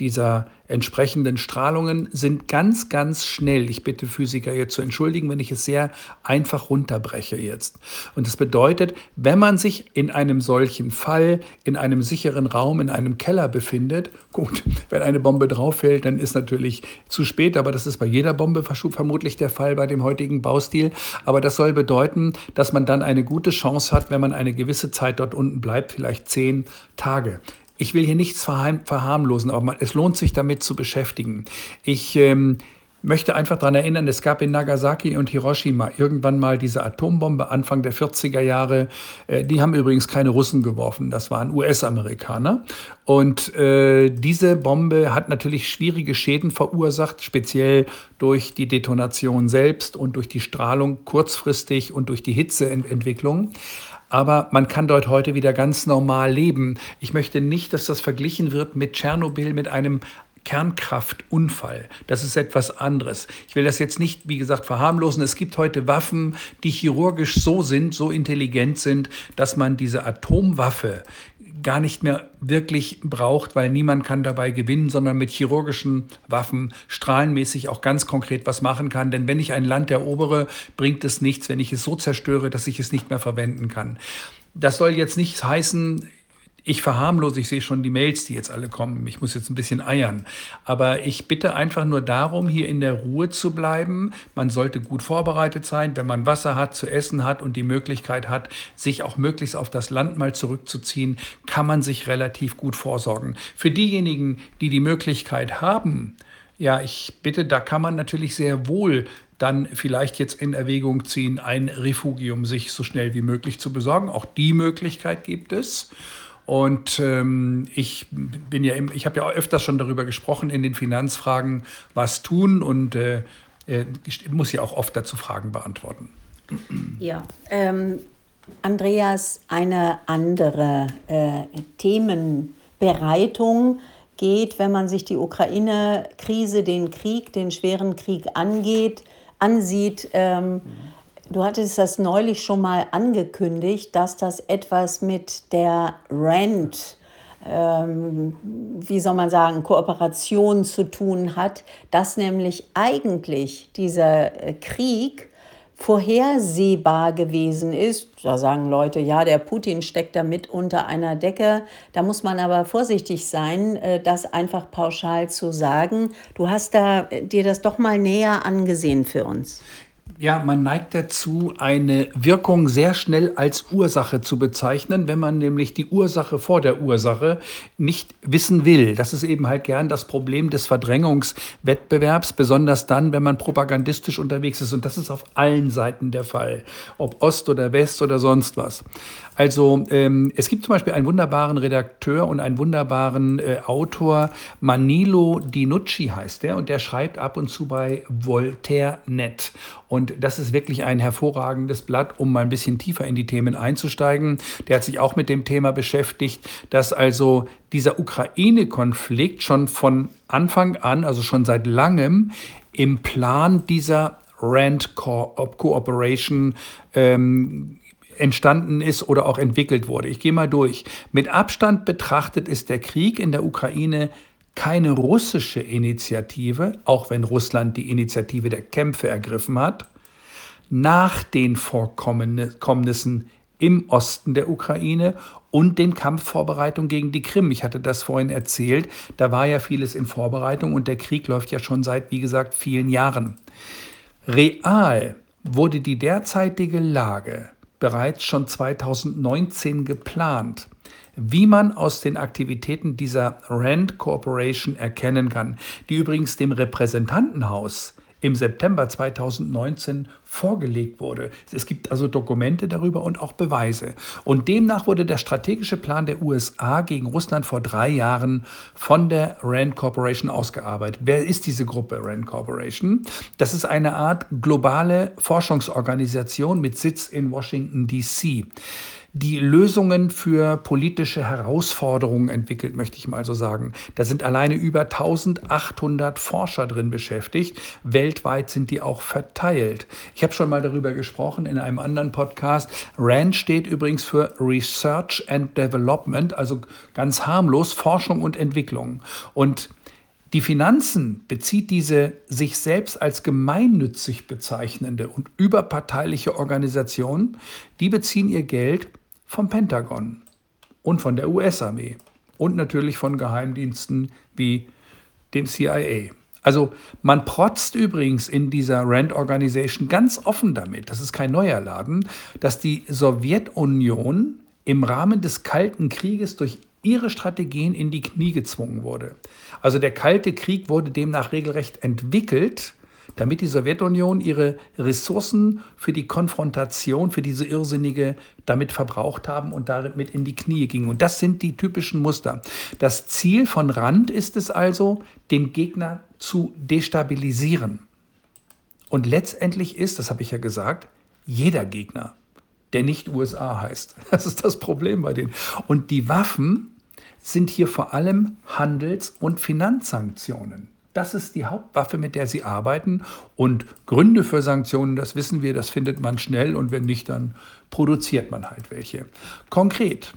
dieser entsprechenden Strahlungen sind ganz, ganz schnell. Ich bitte Physiker jetzt zu entschuldigen, wenn ich es sehr einfach runterbreche jetzt. Und das bedeutet, wenn man sich in einem solchen Fall, in einem sicheren Raum, in einem Keller befindet, gut, wenn eine Bombe drauf fällt, dann ist natürlich zu spät, aber das ist bei jeder Bombe vermutlich der Fall bei dem heutigen Baustil. Aber das soll bedeuten, dass man dann eine gute Chance hat, wenn man eine gewisse Zeit dort unten bleibt, vielleicht 10 Tage. Ich will hier nichts verharmlosen, aber es lohnt sich damit zu beschäftigen. Ich möchte einfach daran erinnern, es gab in Nagasaki und Hiroshima irgendwann mal diese Atombombe Anfang der 40er Jahre. Die haben übrigens keine Russen geworfen, das waren US-Amerikaner. Und diese Bombe hat natürlich schwierige Schäden verursacht, speziell durch die Detonation selbst und durch die Strahlung kurzfristig und durch die Hitzeentwicklung. Aber man kann dort heute wieder ganz normal leben. Ich möchte nicht, dass das verglichen wird mit Tschernobyl, mit einem Kernkraftunfall. Das ist etwas anderes. Ich will das jetzt nicht, wie gesagt, verharmlosen. Es gibt heute Waffen, die chirurgisch so sind, so intelligent sind, dass man diese Atomwaffe gar nicht mehr wirklich braucht, weil niemand kann dabei gewinnen, sondern mit chirurgischen Waffen strahlenmäßig auch ganz konkret was machen kann. Denn wenn ich ein Land erobere, bringt es nichts, wenn ich es so zerstöre, dass ich es nicht mehr verwenden kann. Das soll jetzt nicht heißen, ich verharmlose, ich sehe schon die Mails, die jetzt alle kommen. Ich muss jetzt ein bisschen eiern. Aber ich bitte einfach nur darum, hier in der Ruhe zu bleiben. Man sollte gut vorbereitet sein, wenn man Wasser hat, zu essen hat und die Möglichkeit hat, sich auch möglichst auf das Land mal zurückzuziehen, kann man sich relativ gut vorsorgen. Für diejenigen, die die Möglichkeit haben, ja, ich bitte, da kann man natürlich sehr wohl dann vielleicht jetzt in Erwägung ziehen, ein Refugium sich so schnell wie möglich zu besorgen. Auch die Möglichkeit gibt es. Und ich habe ja öfters schon darüber gesprochen in den Finanzfragen, was tun und muss ja auch oft dazu Fragen beantworten.
Ja, Andreas, eine andere Themenbereitung geht, wenn man sich die Ukraine-Krise, den Krieg, den schweren Krieg ansieht. Du hattest das neulich schon mal angekündigt, dass das etwas mit der wie soll man sagen, Kooperation zu tun hat, dass nämlich eigentlich dieser Krieg vorhersehbar gewesen ist. Da sagen Leute, ja, der Putin steckt da mit unter einer Decke. Da muss man aber vorsichtig sein, das einfach pauschal zu sagen. Du hast dir das doch mal näher angesehen für uns.
Ja, man neigt dazu, eine Wirkung sehr schnell als Ursache zu bezeichnen, wenn man nämlich die Ursache vor der Ursache nicht wissen will. Das ist eben halt gern das Problem des Verdrängungswettbewerbs, besonders dann, wenn man propagandistisch unterwegs ist. Und das ist auf allen Seiten der Fall, ob Ost oder West oder sonst was. Also es gibt zum Beispiel einen wunderbaren Redakteur und einen wunderbaren Autor, Manilo Dinucci heißt der, und der schreibt ab und zu bei Voltaire.net. Und das ist wirklich ein hervorragendes Blatt, um mal ein bisschen tiefer in die Themen einzusteigen. Der hat sich auch mit dem Thema beschäftigt, dass also dieser Ukraine-Konflikt schon von Anfang an, also schon seit langem, im Plan dieser RAND Cooperation entstanden ist oder auch entwickelt wurde. Ich gehe mal durch. Mit Abstand betrachtet ist der Krieg in der Ukraine keine russische Initiative, auch wenn Russland die Initiative der Kämpfe ergriffen hat, nach den Vorkommnissen im Osten der Ukraine und den Kampfvorbereitungen gegen die Krim. Ich hatte das vorhin erzählt, da war ja vieles in Vorbereitung und der Krieg läuft ja schon seit, wie gesagt, vielen Jahren. Real wurde die derzeitige Lage bereits schon 2019 geplant, wie man aus den Aktivitäten dieser RAND Corporation erkennen kann, die übrigens dem Repräsentantenhaus im September 2019 vorgelegt wurde. Es gibt also Dokumente darüber und auch Beweise. Und demnach wurde der strategische Plan der USA gegen Russland vor 3 Jahren von der RAND Corporation ausgearbeitet. Wer ist diese Gruppe RAND Corporation? Das ist eine Art globale Forschungsorganisation mit Sitz in Washington, D.C., die Lösungen für politische Herausforderungen entwickelt, möchte ich mal so sagen. Da sind alleine über 1800 Forscher drin beschäftigt. Weltweit sind die auch verteilt. Ich habe schon mal darüber gesprochen in einem anderen Podcast. RAND steht übrigens für Research and Development, also ganz harmlos Forschung und Entwicklung. Und Die Finanzen bezieht diese sich selbst als gemeinnützig bezeichnende und überparteiliche Organisation, die beziehen ihr Geld vom Pentagon und von der US-Armee und natürlich von Geheimdiensten wie dem CIA. Also man protzt übrigens in dieser Rand Organization ganz offen damit, das ist kein neuer Laden, dass die Sowjetunion im Rahmen des Kalten Krieges durch ihre Strategien in die Knie gezwungen wurde. Also der Kalte Krieg wurde demnach regelrecht entwickelt, damit die Sowjetunion ihre Ressourcen für die Konfrontation, für diese irrsinnige, damit verbraucht haben und damit in die Knie gingen. Und das sind die typischen Muster. Das Ziel von Rand ist es also, den Gegner zu destabilisieren. Und letztendlich ist, das habe ich ja gesagt, jeder Gegner, der nicht USA heißt. Das ist das Problem bei denen. Und die Waffen sind hier vor allem Handels- und Finanzsanktionen. Das ist die Hauptwaffe, mit der sie arbeiten. Und Gründe für Sanktionen, das wissen wir, das findet man schnell. Und wenn nicht, dann produziert man halt welche. Konkret,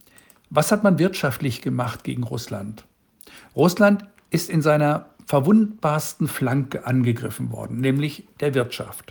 was hat man wirtschaftlich gemacht gegen Russland? Russland ist in seiner verwundbarsten Flanke angegriffen worden, nämlich der Wirtschaft,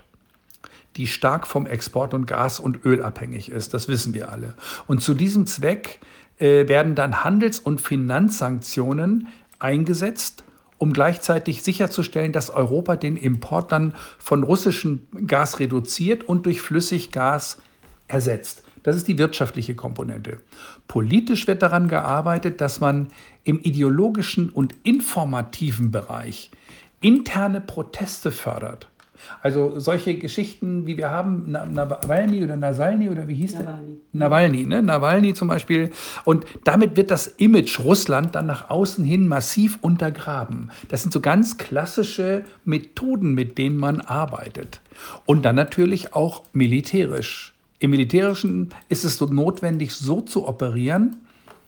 die stark vom Export und Gas und Öl abhängig ist. Das wissen wir alle. Und zu diesem Zweck werden dann Handels- und Finanzsanktionen eingesetzt, um gleichzeitig sicherzustellen, dass Europa den Import dann von russischem Gas reduziert und durch Flüssiggas ersetzt. Das ist die wirtschaftliche Komponente. Politisch wird daran gearbeitet, dass man im ideologischen und informativen Bereich interne Proteste fördert. Also solche Geschichten, wie wir haben, Nawalny oder Nasalny oder wie hieß der? Nawalny, ne? Nawalny zum Beispiel. Und damit wird das Image Russland dann nach außen hin massiv untergraben. Das sind so ganz klassische Methoden, mit denen man arbeitet. Und dann natürlich auch militärisch. Im Militärischen ist es so notwendig, so zu operieren,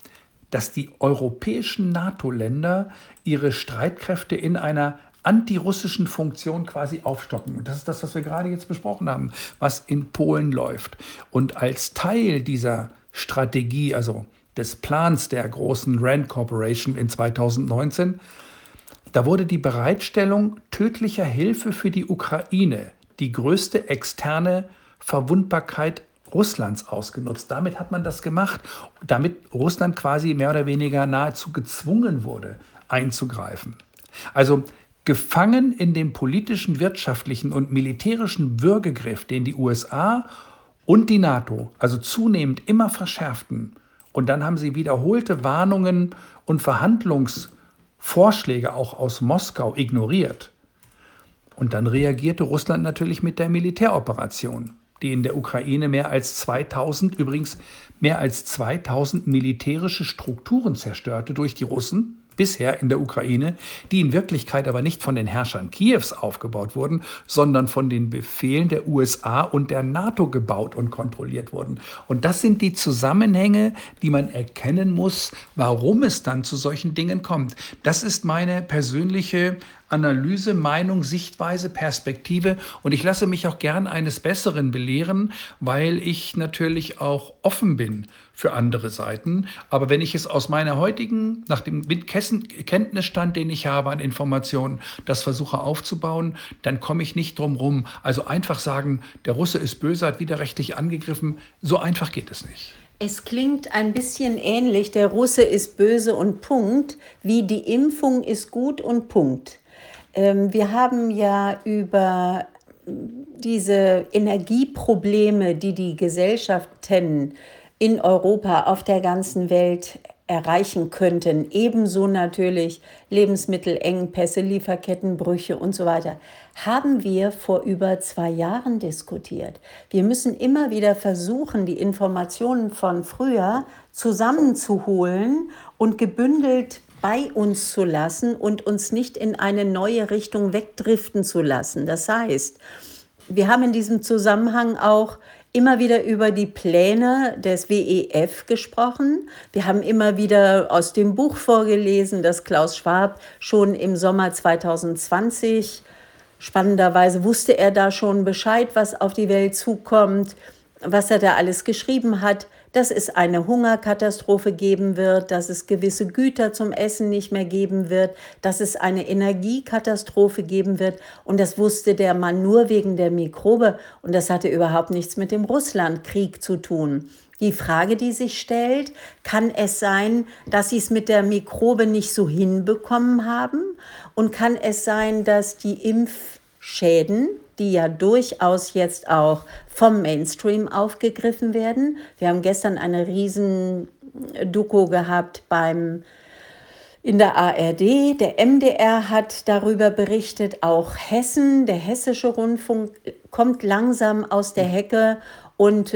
dass die europäischen NATO-Länder ihre Streitkräfte in einer antirussischen Funktion quasi aufstocken. Und das ist das, was wir gerade jetzt besprochen haben, was in Polen läuft. Und als Teil dieser Strategie, also des Plans der großen Rand Corporation in 2019, da wurde die Bereitstellung tödlicher Hilfe für die Ukraine, die größte externe Verwundbarkeit Russlands, ausgenutzt. Damit hat man das gemacht, damit Russland quasi mehr oder weniger nahezu gezwungen wurde, einzugreifen. Also gefangen in dem politischen, wirtschaftlichen und militärischen Würgegriff, den die USA und die NATO also zunehmend immer verschärften. Und dann haben sie wiederholte Warnungen und Verhandlungsvorschläge auch aus Moskau ignoriert. Und dann reagierte Russland natürlich mit der Militäroperation, die in der Ukraine mehr als 2000 militärische Strukturen zerstörte durch die Russen, bisher in der Ukraine, die in Wirklichkeit aber nicht von den Herrschern Kiews aufgebaut wurden, sondern von den Befehlen der USA und der NATO gebaut und kontrolliert wurden. Und das sind die Zusammenhänge, die man erkennen muss, warum es dann zu solchen Dingen kommt. Das ist meine persönliche Analyse, Meinung, Sichtweise, Perspektive. Und ich lasse mich auch gern eines Besseren belehren, weil ich natürlich auch offen bin für andere Seiten. Aber wenn ich es aus meiner heutigen, nach dem Kenntnisstand, den ich habe an Informationen, das versuche aufzubauen, dann komme ich nicht drum rum. Also einfach sagen, der Russe ist böse, hat widerrechtlich angegriffen, so einfach geht es nicht.
Es klingt ein bisschen ähnlich, der Russe ist böse und Punkt, wie die Impfung ist gut und Punkt. Wir haben ja über diese Energieprobleme, die die Gesellschaften in Europa, auf der ganzen Welt erreichen könnten, ebenso natürlich Lebensmittelengpässe, Lieferkettenbrüche und so weiter, haben wir vor über 2 Jahren diskutiert. Wir müssen immer wieder versuchen, die Informationen von früher zusammenzuholen und gebündelt bei uns zu lassen und uns nicht in eine neue Richtung wegdriften zu lassen. Das heißt, wir haben in diesem Zusammenhang auch immer wieder über die Pläne des WEF gesprochen. Wir haben immer wieder aus dem Buch vorgelesen, das Klaus Schwab schon im Sommer 2020, spannenderweise wusste er da schon Bescheid, was auf die Welt zukommt, was er da alles geschrieben hat, dass es eine Hungerkatastrophe geben wird, dass es gewisse Güter zum Essen nicht mehr geben wird, dass es eine Energiekatastrophe geben wird. Und das wusste der Mann nur wegen der Mikrobe. Und das hatte überhaupt nichts mit dem Russlandkrieg zu tun. Die Frage, die sich stellt, kann es sein, dass sie es mit der Mikrobe nicht so hinbekommen haben? Und kann es sein, dass die Impfschäden, die ja durchaus jetzt auch vom Mainstream aufgegriffen werden. Wir haben gestern eine riesen Doku gehabt in der ARD. Der MDR hat darüber berichtet, auch Hessen, der Hessische Rundfunk kommt langsam aus der Hecke und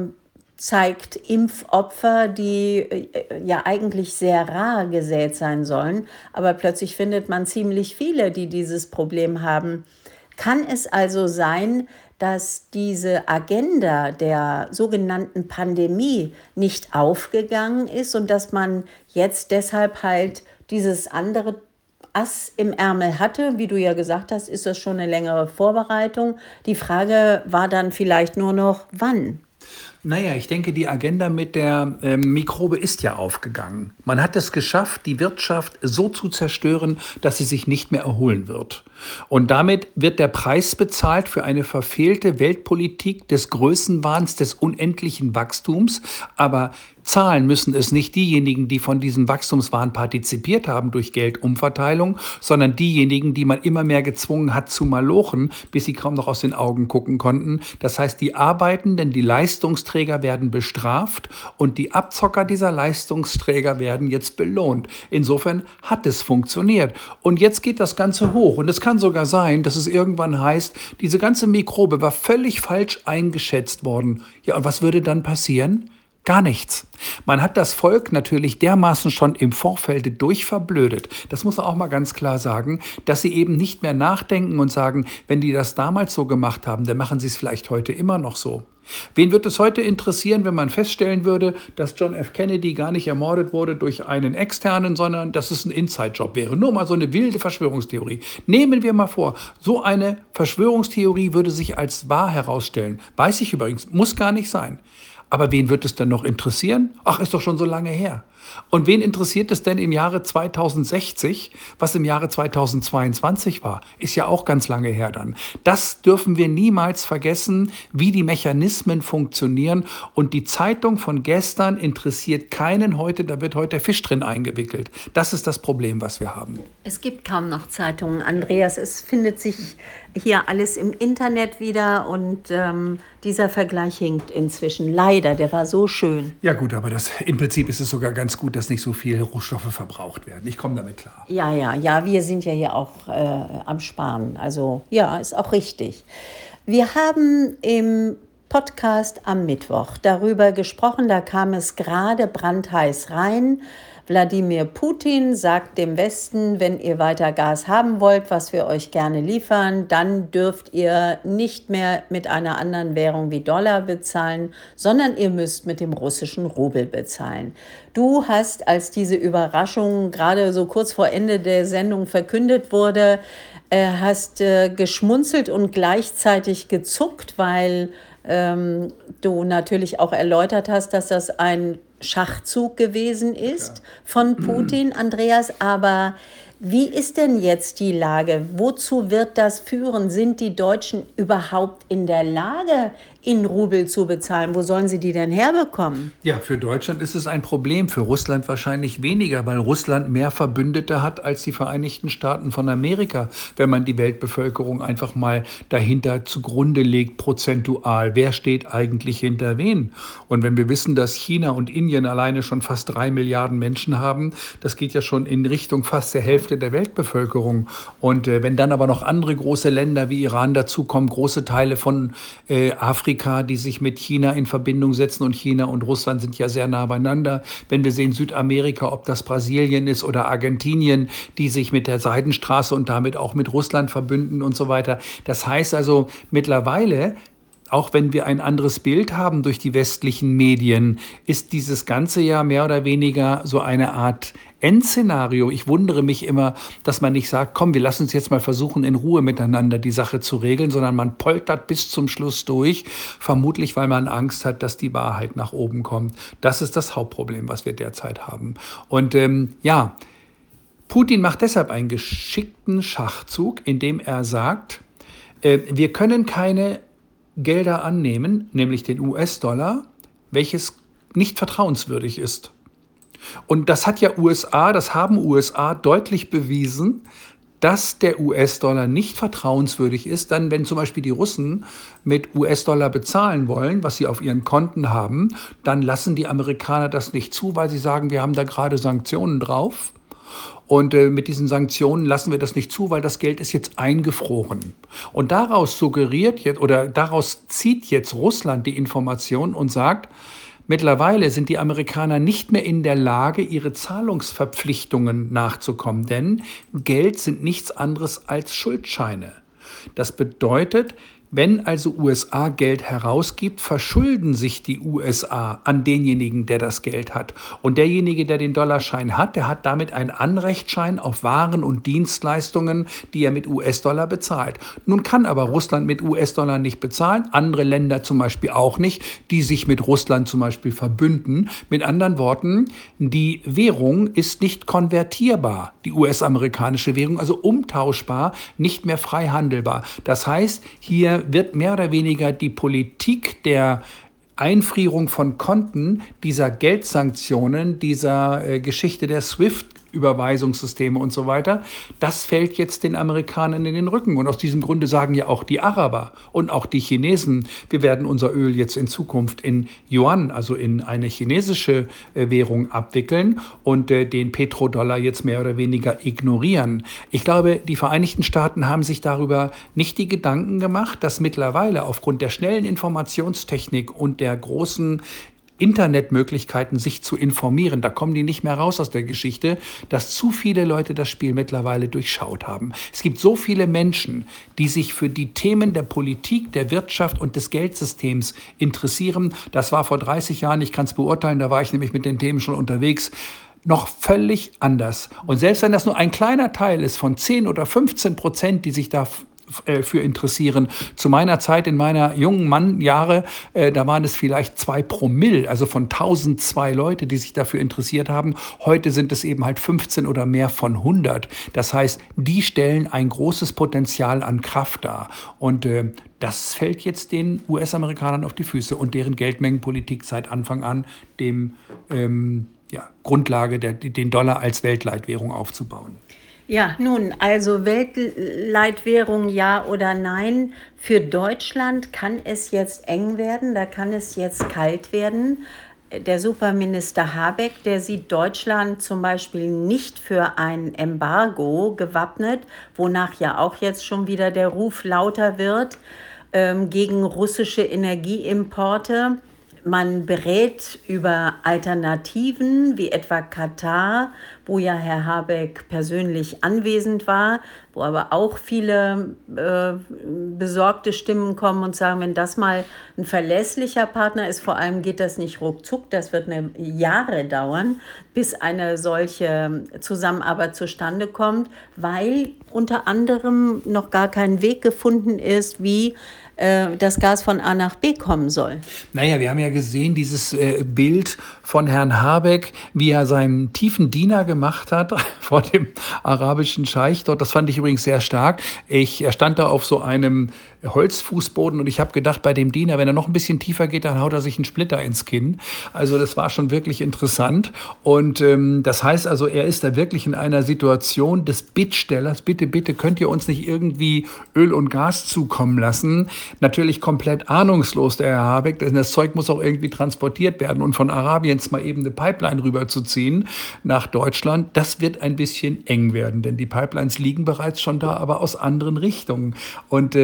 zeigt Impfopfer, die ja eigentlich sehr rar gesät sein sollen. Aber plötzlich findet man ziemlich viele, die dieses Problem haben. Kann es also sein, dass diese Agenda der sogenannten Pandemie nicht aufgegangen ist und dass man jetzt deshalb halt dieses andere Ass im Ärmel hatte? Wie du ja gesagt hast, ist das schon eine längere Vorbereitung. Die Frage war dann vielleicht nur noch, wann?
Naja, ich denke, die Agenda mit der Mikrobe ist ja aufgegangen. Man hat es geschafft, die Wirtschaft so zu zerstören, dass sie sich nicht mehr erholen wird. Und damit wird der Preis bezahlt für eine verfehlte Weltpolitik des Größenwahns, des unendlichen Wachstums. Aber zahlen müssen es nicht diejenigen, die von diesem Wachstumswahn partizipiert haben durch Geldumverteilung, sondern diejenigen, die man immer mehr gezwungen hat zu malochen, bis sie kaum noch aus den Augen gucken konnten. Das heißt, die Arbeitenden, die Leistungsträger werden bestraft und die Abzocker dieser Leistungsträger werden jetzt belohnt. Insofern hat es funktioniert. Und jetzt geht das Ganze hoch. Und es kann sogar sein, dass es irgendwann heißt, diese ganze Mikrobe war völlig falsch eingeschätzt worden. Ja, und was würde dann passieren? Gar nichts. Man hat das Volk natürlich dermaßen schon im Vorfelde durchverblödet. Das muss man auch mal ganz klar sagen, dass sie eben nicht mehr nachdenken und sagen, wenn die das damals so gemacht haben, dann machen sie es vielleicht heute immer noch so. Wen wird es heute interessieren, wenn man feststellen würde, dass John F. Kennedy gar nicht ermordet wurde durch einen Externen, sondern dass es ein Inside-Job wäre? Nur mal so eine wilde Verschwörungstheorie. Nehmen wir mal vor, so eine Verschwörungstheorie würde sich als wahr herausstellen. Weiß ich übrigens, muss gar nicht sein. Aber wen wird es denn noch interessieren? Ach, ist doch schon so lange her. Und wen interessiert es denn im Jahre 2060, was im Jahre 2022 war? Ist ja auch ganz lange her dann. Das dürfen wir niemals vergessen, wie die Mechanismen funktionieren. Und die Zeitung von gestern interessiert keinen heute, da wird heute der Fisch drin eingewickelt. Das ist das Problem, was wir haben.
Es gibt kaum noch Zeitungen, Andreas. Es findet sich hier alles im Internet wieder und dieser Vergleich hinkt inzwischen. Leider, der war so schön.
Ja gut, aber im Prinzip ist es sogar ganz gut, dass nicht so viele Rohstoffe verbraucht werden. Ich komme damit klar.
Ja, wir sind ja hier auch am Sparen. Also ja, ist auch richtig. Wir haben im Podcast am Mittwoch darüber gesprochen, da kam es gerade brandheiß rein. Wladimir Putin sagt dem Westen, wenn ihr weiter Gas haben wollt, was wir euch gerne liefern, dann dürft ihr nicht mehr mit einer anderen Währung wie Dollar bezahlen, sondern ihr müsst mit dem russischen Rubel bezahlen. Du hast, als diese Überraschung gerade so kurz vor Ende der Sendung verkündet wurde, hast geschmunzelt und gleichzeitig gezuckt, weil du natürlich auch erläutert hast, dass das ein Schachzug gewesen ist von Putin, Andreas. Aber wie ist denn jetzt die Lage? Wozu wird das führen? Sind die Deutschen überhaupt in der Lage, in Rubel zu bezahlen? Wo sollen sie die denn herbekommen?
Ja, für Deutschland ist es ein Problem, für Russland wahrscheinlich weniger, weil Russland mehr Verbündete hat als die Vereinigten Staaten von Amerika, wenn man die Weltbevölkerung einfach mal dahinter zugrunde legt, prozentual. Wer steht eigentlich hinter wen? Und wenn wir wissen, dass China und Indien alleine schon fast 3 Milliarden Menschen haben, das geht ja schon in Richtung fast der Hälfte der Weltbevölkerung. Und wenn dann aber noch andere große Länder wie Iran dazukommen, große Teile von Afrika, die sich mit China in Verbindung setzen, und China und Russland sind ja sehr nah beieinander. Wenn wir sehen Südamerika, ob das Brasilien ist oder Argentinien, die sich mit der Seidenstraße und damit auch mit Russland verbünden und so weiter. Das heißt also mittlerweile, auch wenn wir ein anderes Bild haben durch die westlichen Medien, ist dieses ganze Jahr mehr oder weniger so eine Art Endszenario, ich wundere mich immer, dass man nicht sagt, komm, wir lassen uns jetzt mal versuchen, in Ruhe miteinander die Sache zu regeln, sondern man poltert bis zum Schluss durch, vermutlich weil man Angst hat, dass die Wahrheit nach oben kommt. Das ist das Hauptproblem, was wir derzeit haben. Und ja, Putin macht deshalb einen geschickten Schachzug, indem er sagt, wir können keine Gelder annehmen, nämlich den US-Dollar, welches nicht vertrauenswürdig ist. Und das haben USA deutlich bewiesen, dass der US-Dollar nicht vertrauenswürdig ist, dann wenn zum Beispiel die Russen mit US-Dollar bezahlen wollen, was sie auf ihren Konten haben, dann lassen die Amerikaner das nicht zu, weil sie sagen, wir haben da gerade Sanktionen drauf. Und mit diesen Sanktionen lassen wir das nicht zu, weil das Geld ist jetzt eingefroren. Und daraus zieht jetzt Russland die Information und sagt, mittlerweile sind die Amerikaner nicht mehr in der Lage, ihre Zahlungsverpflichtungen nachzukommen, denn Geld sind nichts anderes als Schuldscheine. Das bedeutet, wenn also USA Geld herausgibt, verschulden sich die USA an denjenigen, der das Geld hat. Und derjenige, der den Dollarschein hat, der hat damit einen Anrechtsschein auf Waren und Dienstleistungen, die er mit US-Dollar bezahlt. Nun kann aber Russland mit US-Dollar nicht bezahlen, andere Länder zum Beispiel auch nicht, die sich mit Russland zum Beispiel verbünden. Mit anderen Worten, die Währung ist nicht konvertierbar, die US-amerikanische Währung, also umtauschbar, nicht mehr frei handelbar. Das heißt, hier wird mehr oder weniger die Politik der Einfrierung von Konten, dieser Geldsanktionen, dieser Geschichte der SWIFT-Überweisungssysteme und so weiter, das fällt jetzt den Amerikanern in den Rücken. Und aus diesem Grunde sagen ja auch die Araber und auch die Chinesen, wir werden unser Öl jetzt in Zukunft in Yuan, also in eine chinesische Währung abwickeln und den Petrodollar jetzt mehr oder weniger ignorieren. Ich glaube, die Vereinigten Staaten haben sich darüber nicht die Gedanken gemacht, dass mittlerweile aufgrund der schnellen Informationstechnik und der großen Internetmöglichkeiten, sich zu informieren, da kommen die nicht mehr raus aus der Geschichte, dass zu viele Leute das Spiel mittlerweile durchschaut haben. Es gibt so viele Menschen, die sich für die Themen der Politik, der Wirtschaft und des Geldsystems interessieren. Das war vor 30 Jahren, ich kann es beurteilen, da war ich nämlich mit den Themen schon unterwegs, noch völlig anders. Und selbst wenn das nur ein kleiner Teil ist von 10 oder 15%, die sich da für interessieren. Zu meiner Zeit, in meiner jungen Mannjahre, da waren es vielleicht 2 Promille, also von 1002 Leute, die sich dafür interessiert haben. Heute sind es eben halt 15 oder mehr von 100. Das heißt, die stellen ein großes Potenzial an Kraft dar. Und das fällt jetzt den US-Amerikanern auf die Füße und deren Geldmengenpolitik seit Anfang an dem Grundlage, den Dollar als Weltleitwährung aufzubauen.
Ja, nun, also Weltleitwährung ja oder nein. Für Deutschland kann es jetzt eng werden, da kann es jetzt kalt werden. Der Superminister Habeck, der sieht Deutschland zum Beispiel nicht für ein Embargo gewappnet, wonach ja auch jetzt schon wieder der Ruf lauter wird, gegen russische Energieimporte. Man berät über Alternativen wie etwa Katar, wo ja Herr Habeck persönlich anwesend war, wo aber auch viele besorgte Stimmen kommen und sagen, wenn das mal ein verlässlicher Partner ist, vor allem geht das nicht ruckzuck, das wird Jahre dauern, bis eine solche Zusammenarbeit zustande kommt, weil unter anderem noch gar kein Weg gefunden ist, wie das Gas von A nach B kommen soll.
Naja, wir haben ja gesehen, dieses Bild von Herrn Habeck, wie er seinen tiefen Diener gemacht hat vor dem arabischen Scheich dort. Das fand ich übrigens sehr stark. Er stand da auf so einem Holzfußboden und ich habe gedacht, bei dem Diener, wenn er noch ein bisschen tiefer geht, dann haut er sich einen Splitter ins Kinn. Also das war schon wirklich interessant. Und das heißt also, er ist da wirklich in einer Situation des Bittstellers. Bitte, bitte, könnt ihr uns nicht irgendwie Öl und Gas zukommen lassen? Natürlich komplett ahnungslos, der Herr Habeck, denn das Zeug muss auch irgendwie transportiert werden. Und von Arabien mal eben eine Pipeline rüberzuziehen nach Deutschland, das wird ein bisschen eng werden, denn die Pipelines liegen bereits schon da, aber aus anderen Richtungen. Und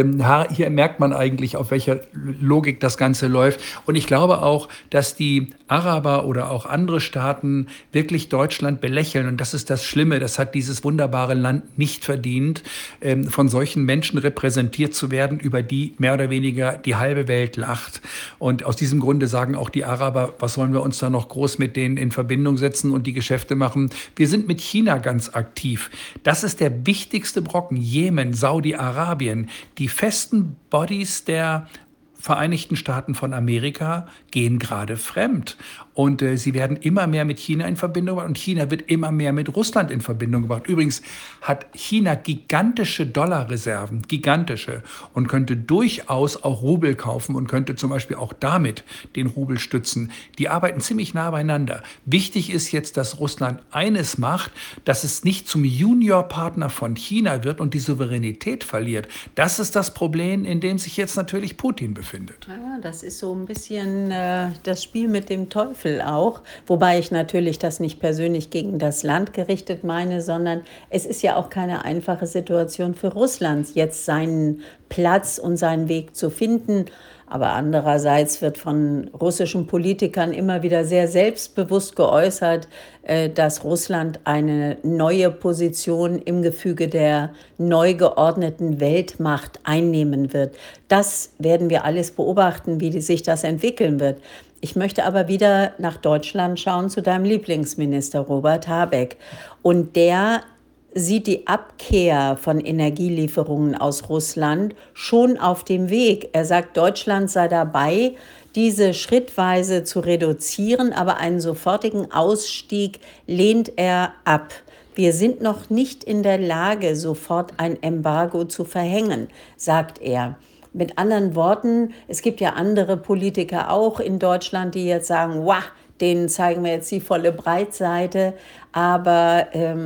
hier merkt man eigentlich, auf welcher Logik das Ganze läuft. Und ich glaube auch, dass die Araber oder auch andere Staaten wirklich Deutschland belächeln. Und das ist das Schlimme. Das hat dieses wunderbare Land nicht verdient, von solchen Menschen repräsentiert zu werden, über die mehr oder weniger die halbe Welt lacht. Und aus diesem Grunde sagen auch die Araber, was sollen wir uns da noch groß mit denen in Verbindung setzen und die Geschäfte machen? Wir sind mit China ganz aktiv. Das ist der wichtigste Brocken. Jemen, Saudi-Arabien, die festen Bodies der Vereinigten Staaten von Amerika gehen gerade fremd. Und sie werden immer mehr mit China in Verbindung gebracht und China wird immer mehr mit Russland in Verbindung gebracht. Übrigens hat China gigantische Dollarreserven, gigantische, und könnte durchaus auch Rubel kaufen und könnte zum Beispiel auch damit den Rubel stützen. Die arbeiten ziemlich nah beieinander. Wichtig ist jetzt, dass Russland eines macht, dass es nicht zum Juniorpartner von China wird und die Souveränität verliert. Das ist das Problem, in dem sich jetzt natürlich Putin befindet.
Ja, das ist so ein bisschen das Spiel mit dem Teufel auch, wobei ich natürlich das nicht persönlich gegen das Land gerichtet meine, sondern es ist ja auch keine einfache Situation für Russland, jetzt seinen Platz und seinen Weg zu finden. Aber andererseits wird von russischen Politikern immer wieder sehr selbstbewusst geäußert, dass Russland eine neue Position im Gefüge der neu geordneten Weltmacht einnehmen wird. Das werden wir alles beobachten, wie sich das entwickeln wird. Ich möchte aber wieder nach Deutschland schauen zu deinem Lieblingsminister Robert Habeck. Und der sieht die Abkehr von Energielieferungen aus Russland schon auf dem Weg. Er sagt, Deutschland sei dabei, diese schrittweise zu reduzieren, aber einen sofortigen Ausstieg lehnt er ab. Wir sind noch nicht in der Lage, sofort ein Embargo zu verhängen, sagt er. Mit anderen Worten, es gibt ja andere Politiker auch in Deutschland, die jetzt sagen, wow, denen zeigen wir jetzt die volle Breitseite. Aber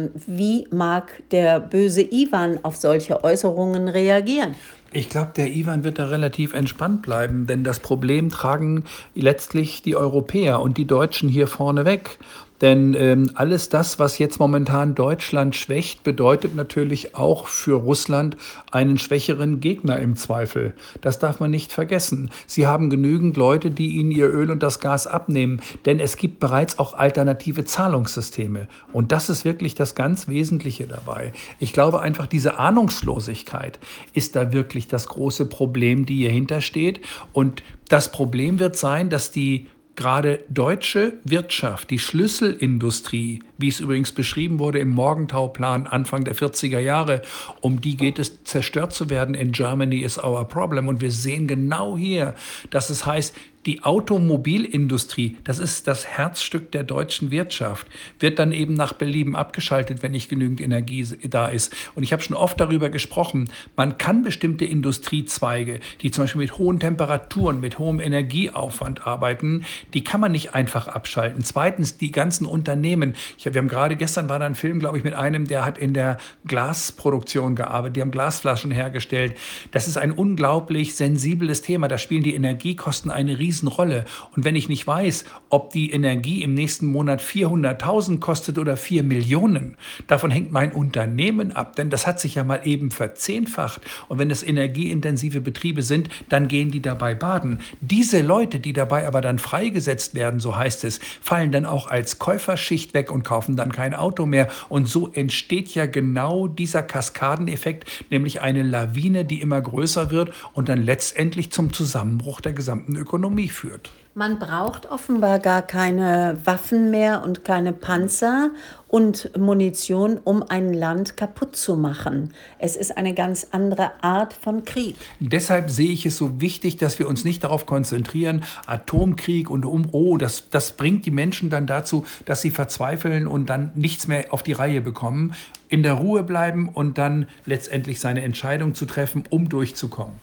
wie mag der böse Iwan auf solche Äußerungen reagieren?
Ich glaube, der Iwan wird da relativ entspannt bleiben, denn das Problem tragen letztlich die Europäer und die Deutschen hier vorneweg. Denn alles das, was jetzt momentan Deutschland schwächt, bedeutet natürlich auch für Russland einen schwächeren Gegner im Zweifel. Das darf man nicht vergessen. Sie haben genügend Leute, die ihnen ihr Öl und das Gas abnehmen, denn es gibt bereits auch alternative Zahlungssysteme. Und das ist wirklich das ganz Wesentliche dabei. Ich glaube einfach, diese Ahnungslosigkeit ist da wirklich das große Problem, die hierhinter steht. Und das Problem wird sein, dass die gerade deutsche Wirtschaft, die Schlüsselindustrie, wie es übrigens beschrieben wurde im Morgenthau-Plan Anfang der 40er Jahre, um die geht es, zerstört zu werden. In Germany is our problem. Und wir sehen genau hier, dass es heißt, die Automobilindustrie, das ist das Herzstück der deutschen Wirtschaft, wird dann eben nach Belieben abgeschaltet, wenn nicht genügend Energie da ist. Und ich habe schon oft darüber gesprochen, man kann bestimmte Industriezweige, die zum Beispiel mit hohen Temperaturen, mit hohem Energieaufwand arbeiten, die kann man nicht einfach abschalten. Zweitens, die ganzen Unternehmen, wir haben gerade, gestern war da ein Film, glaube ich, mit einem, der hat in der Glasproduktion gearbeitet, die haben Glasflaschen hergestellt. Das ist ein unglaublich sensibles Thema, da spielen die Energiekosten eine Riesenrolle. Und wenn ich nicht weiß, ob die Energie im nächsten Monat 400.000 kostet oder 4 Millionen, davon hängt mein Unternehmen ab, denn das hat sich ja mal eben verzehnfacht. Und wenn es energieintensive Betriebe sind, dann gehen die dabei baden. Diese Leute, die dabei aber dann freigesetzt werden, so heißt es, fallen dann auch als Käuferschicht weg und kaufen dann kein Auto mehr. Und so entsteht ja genau dieser Kaskadeneffekt, nämlich eine Lawine, die immer größer wird und dann letztendlich zum Zusammenbruch der gesamten Ökonomie führt.
Man braucht offenbar gar keine Waffen mehr und keine Panzer und Munition, um ein Land kaputt zu machen. Es ist eine ganz andere Art von Krieg.
Deshalb sehe ich es so wichtig, dass wir uns nicht darauf konzentrieren, Atomkrieg und das bringt die Menschen dann dazu, dass sie verzweifeln und dann nichts mehr auf die Reihe bekommen, in der Ruhe bleiben und dann letztendlich seine Entscheidung zu treffen, um durchzukommen.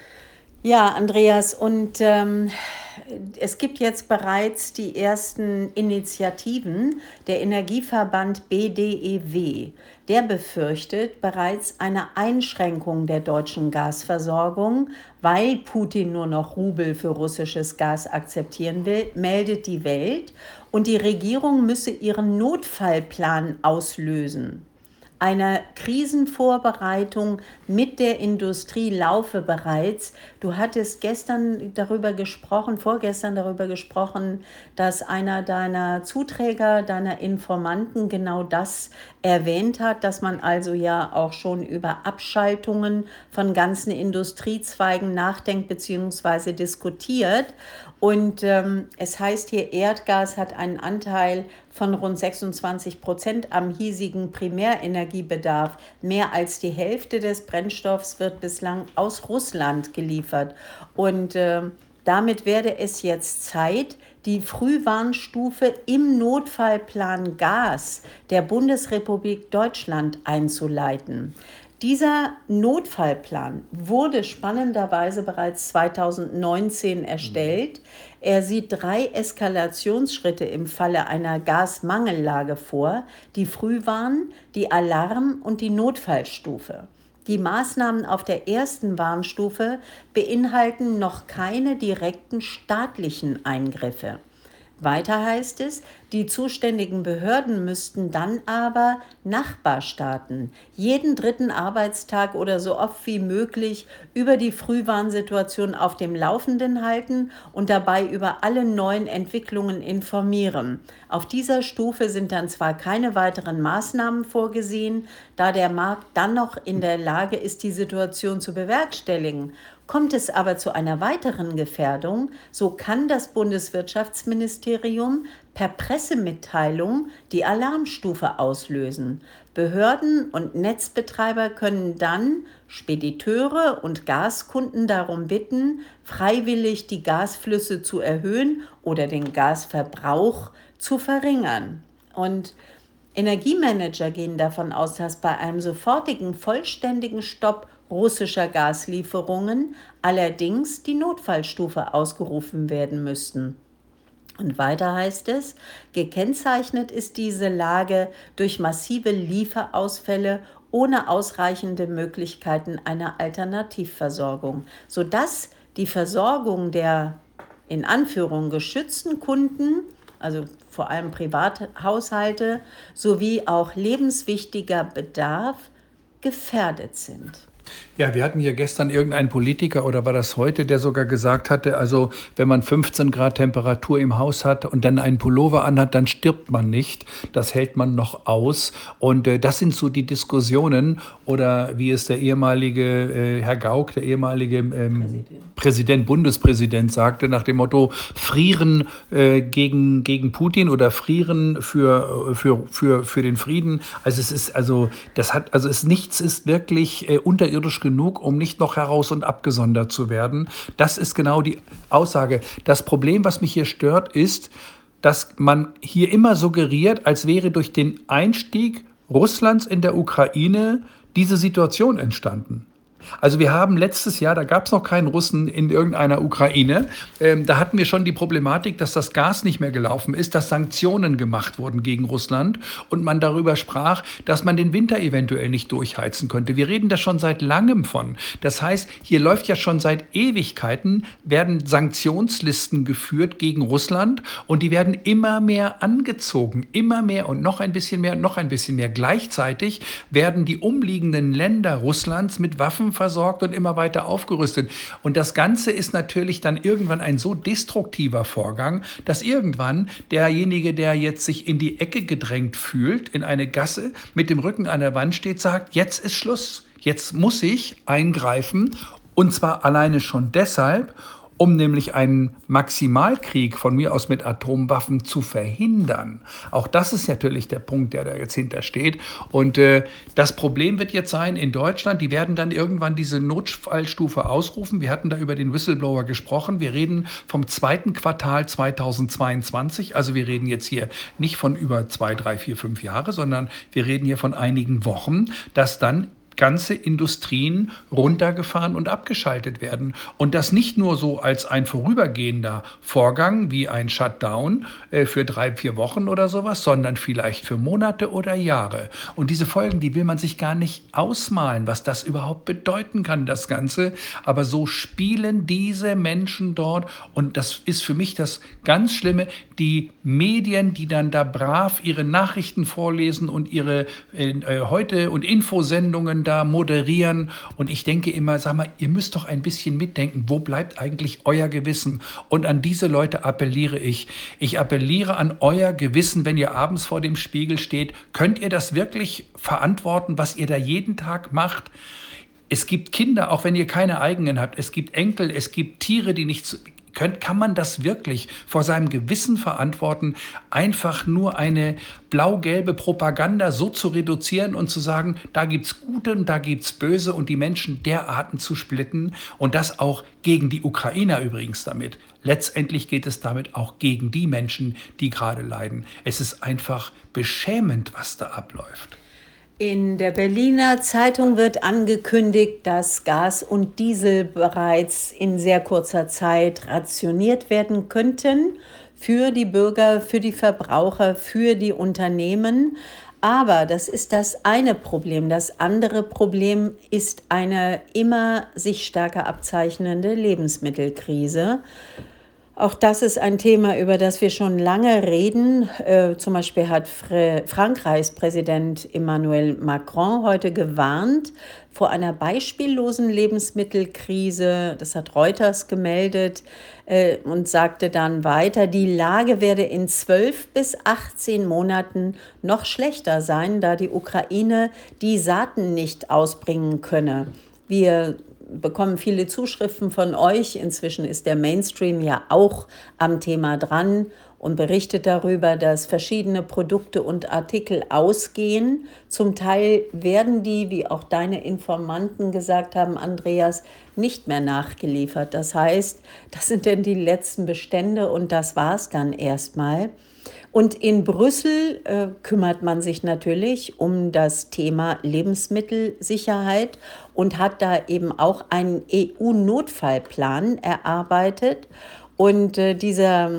Ja, Andreas, und es gibt jetzt bereits die ersten Initiativen. Der Energieverband BDEW, der befürchtet bereits eine Einschränkung der deutschen Gasversorgung, weil Putin nur noch Rubel für russisches Gas akzeptieren will, meldet die Welt. Und die Regierung müsse ihren Notfallplan auslösen. einer Krisenvorbereitung mit der Industrie laufe bereits. Du hattest vorgestern darüber gesprochen, dass einer deiner Zuträger, deiner Informanten genau das erwähnt hat, dass man also ja auch schon über Abschaltungen von ganzen Industriezweigen nachdenkt bzw. diskutiert. Und es heißt hier, Erdgas hat einen Anteil von rund 26% am hiesigen Primärenergiebedarf. Mehr als die Hälfte des Brennstoffs wird bislang aus Russland geliefert. Und damit werde es jetzt Zeit, die Frühwarnstufe im Notfallplan Gas der Bundesrepublik Deutschland einzuleiten. Dieser Notfallplan wurde spannenderweise bereits 2019 erstellt. Er sieht 3 Eskalationsschritte im Falle einer Gasmangellage vor: die Frühwarn-, die Alarm- und die Notfallstufe. Die Maßnahmen auf der ersten Warnstufe beinhalten noch keine direkten staatlichen Eingriffe. Weiter heißt es, die zuständigen Behörden müssten dann aber Nachbarstaaten jeden 3. Arbeitstag oder so oft wie möglich über die Frühwarnsituation auf dem Laufenden halten und dabei über alle neuen Entwicklungen informieren. Auf dieser Stufe sind dann zwar keine weiteren Maßnahmen vorgesehen, da der Markt dann noch in der Lage ist, die Situation zu bewerkstelligen. Kommt es aber zu einer weiteren Gefährdung, so kann das Bundeswirtschaftsministerium per Pressemitteilung die Alarmstufe auslösen. Behörden und Netzbetreiber können dann Spediteure und Gaskunden darum bitten, freiwillig die Gasflüsse zu erhöhen oder den Gasverbrauch zu verringern. Und Energiemanager gehen davon aus, dass bei einem sofortigen, vollständigen Stopp russischer Gaslieferungen allerdings die Notfallstufe ausgerufen werden müssten. Und weiter heißt es, gekennzeichnet ist diese Lage durch massive Lieferausfälle ohne ausreichende Möglichkeiten einer Alternativversorgung, sodass die Versorgung der in Anführung geschützten Kunden, also vor allem Privathaushalte, sowie auch lebenswichtiger Bedarf gefährdet sind.
Ja, wir hatten hier gestern irgendeinen Politiker oder war das heute, der sogar gesagt hatte, also wenn man 15 Grad Temperatur im Haus hat und dann einen Pullover anhat, dann stirbt man nicht. Das hält man noch aus. Und das sind so die Diskussionen oder wie es der ehemalige Herr Gauck, der ehemalige Bundespräsident sagte, nach dem Motto, frieren gegen Putin oder frieren für den Frieden. Also es ist nichts ist wirklich unterirdisch genug, um nicht noch heraus und abgesondert zu werden. Das ist genau die Aussage. Das Problem, was mich hier stört, ist, dass man hier immer suggeriert, als wäre durch den Einstieg Russlands in der Ukraine diese Situation entstanden. Also wir haben letztes Jahr, da gab es noch keinen Russen in irgendeiner Ukraine, da hatten wir schon die Problematik, dass das Gas nicht mehr gelaufen ist, dass Sanktionen gemacht wurden gegen Russland und man darüber sprach, dass man den Winter eventuell nicht durchheizen könnte. Wir reden da schon seit langem von. Das heißt, hier läuft ja schon seit Ewigkeiten, werden Sanktionslisten geführt gegen Russland und die werden immer mehr angezogen, immer mehr und noch ein bisschen mehr und noch ein bisschen mehr. Gleichzeitig werden die umliegenden Länder Russlands mit Waffen versorgt und immer weiter aufgerüstet. Und das Ganze ist natürlich dann irgendwann ein so destruktiver Vorgang, dass irgendwann derjenige, der jetzt sich in die Ecke gedrängt fühlt, in eine Gasse, mit dem Rücken an der Wand steht, sagt, jetzt ist Schluss. Jetzt muss ich eingreifen. Und zwar alleine schon deshalb, um nämlich einen Maximalkrieg von mir aus mit Atomwaffen zu verhindern. Auch das ist natürlich der Punkt, der da jetzt hintersteht. Und das Problem wird jetzt sein, in Deutschland, die werden dann irgendwann diese Notfallstufe ausrufen. Wir hatten da über den Whistleblower gesprochen. Wir reden vom 2. Quartal 2022. Also wir reden jetzt hier nicht von über 2, 3, 4, 5 Jahre, sondern wir reden hier von einigen Wochen, dass dann ganze Industrien runtergefahren und abgeschaltet werden. Und das nicht nur so als ein vorübergehender Vorgang wie ein Shutdown für 3, 4 Wochen oder sowas, sondern vielleicht für Monate oder Jahre. Und diese Folgen, die will man sich gar nicht ausmalen, was das überhaupt bedeuten kann, das Ganze. Aber so spielen diese Menschen dort. Und das ist für mich das ganz Schlimme. die Medien, die dann da brav ihre Nachrichten vorlesen und ihre Heute- und Infosendungen da moderieren. Und ich denke immer, sag mal, ihr müsst doch ein bisschen mitdenken, wo bleibt eigentlich euer Gewissen? Und an diese Leute appelliere ich. Ich appelliere an euer Gewissen, wenn ihr abends vor dem Spiegel steht. Könnt ihr das wirklich verantworten, was ihr da jeden Tag macht? Es gibt Kinder, auch wenn ihr keine eigenen habt. Es gibt Enkel, es gibt Tiere, die nicht kann man das wirklich vor seinem Gewissen verantworten, einfach nur eine blau-gelbe Propaganda so zu reduzieren und zu sagen, da gibt's Gute und da gibt's Böse und die Menschen derarten zu splitten und das auch gegen die Ukrainer übrigens damit. Letztendlich geht es damit auch gegen die Menschen, die gerade leiden. Es ist einfach beschämend, was da abläuft.
In der Berliner Zeitung wird angekündigt, dass Gas und Diesel bereits in sehr kurzer Zeit rationiert werden könnten für die Bürger, für die Verbraucher, für die Unternehmen. Aber das ist das eine Problem. Das andere Problem ist eine immer sich stärker abzeichnende Lebensmittelkrise. Auch das ist ein Thema, über das wir schon lange reden. Zum Beispiel hat Frankreichs Präsident Emmanuel Macron heute gewarnt vor einer beispiellosen Lebensmittelkrise. Das hat Reuters gemeldet und sagte dann weiter, die Lage werde in 12 bis 18 Monaten noch schlechter sein, da die Ukraine die Saaten nicht ausbringen könne. Wir bekommen viele Zuschriften von euch. Inzwischen ist der Mainstream ja auch am Thema dran und berichtet darüber, dass verschiedene Produkte und Artikel ausgehen. Zum Teil werden die, wie auch deine Informanten gesagt haben, Andreas, nicht mehr nachgeliefert. Das heißt, das sind denn die letzten Bestände und das war's dann erstmal. Und in Brüssel kümmert man sich natürlich um das Thema Lebensmittelsicherheit und hat da eben auch einen EU-Notfallplan erarbeitet. Und dieser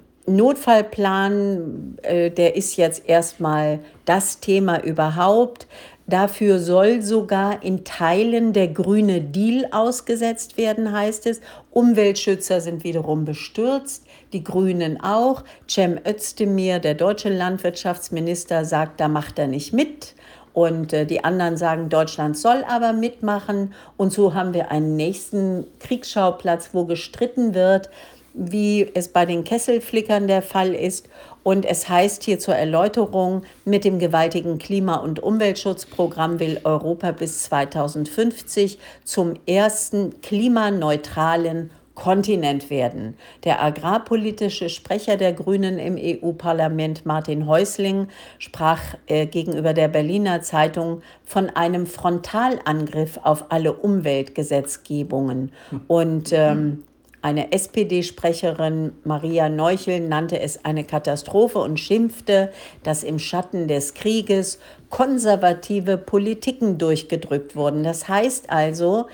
Notfallplan, der ist jetzt erstmal das Thema überhaupt. Dafür soll sogar in Teilen der grüne Deal ausgesetzt werden, heißt es. Umweltschützer sind wiederum bestürzt, die Grünen auch. Cem Özdemir, der deutsche Landwirtschaftsminister, sagt, da macht er nicht mit. Und die anderen sagen, Deutschland soll aber mitmachen. Und so haben wir einen nächsten Kriegsschauplatz, wo gestritten wird, wie es bei den Kesselflickern der Fall ist. Und es heißt hier zur Erläuterung, mit dem gewaltigen Klima- und Umweltschutzprogramm will Europa bis 2050 zum ersten klimaneutralen Kontinent werden. Der agrarpolitische Sprecher der Grünen im EU-Parlament, Martin Häusling, sprach gegenüber der Berliner Zeitung von einem Frontalangriff auf alle Umweltgesetzgebungen. Und eine SPD-Sprecherin, Maria Neuchel, nannte es eine Katastrophe und schimpfte, dass im Schatten des Krieges konservative Politiken durchgedrückt wurden. Das heißt also,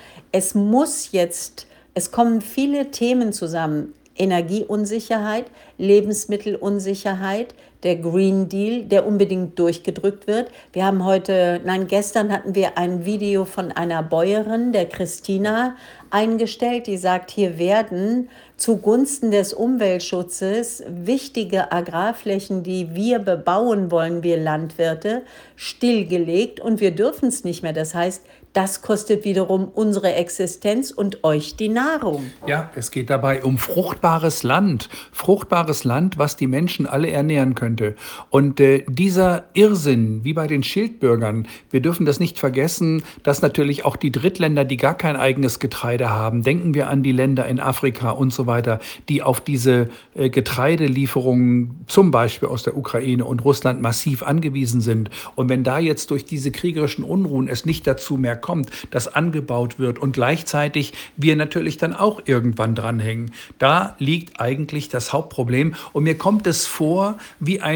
es kommen viele Themen zusammen. Energieunsicherheit, Lebensmittelunsicherheit, der Green Deal, der unbedingt durchgedrückt wird. Gestern hatten wir ein Video von einer Bäuerin, der Christina, eingestellt, die sagt, hier werden zugunsten des Umweltschutzes wichtige Agrarflächen, die wir bebauen wollen, wir Landwirte, stillgelegt und wir dürfen es nicht mehr. Das heißt, das kostet wiederum unsere Existenz und euch die Nahrung.
Ja, es geht dabei um fruchtbares Land, was die Menschen alle ernähren könnte. Und dieser Irrsinn, wie bei den Schildbürgern, wir dürfen das nicht vergessen, dass natürlich auch die Drittländer, die gar kein eigenes Getreide haben, denken wir an die Länder in Afrika und so weiter, die auf diese Getreidelieferungen zum Beispiel aus der Ukraine und Russland massiv angewiesen sind. Und wenn da jetzt durch diese kriegerischen Unruhen es nicht dazu mehr kommt, dass angebaut wird und gleichzeitig wir natürlich dann auch irgendwann dranhängen. Da liegt eigentlich das Hauptproblem und mir kommt es vor wie ein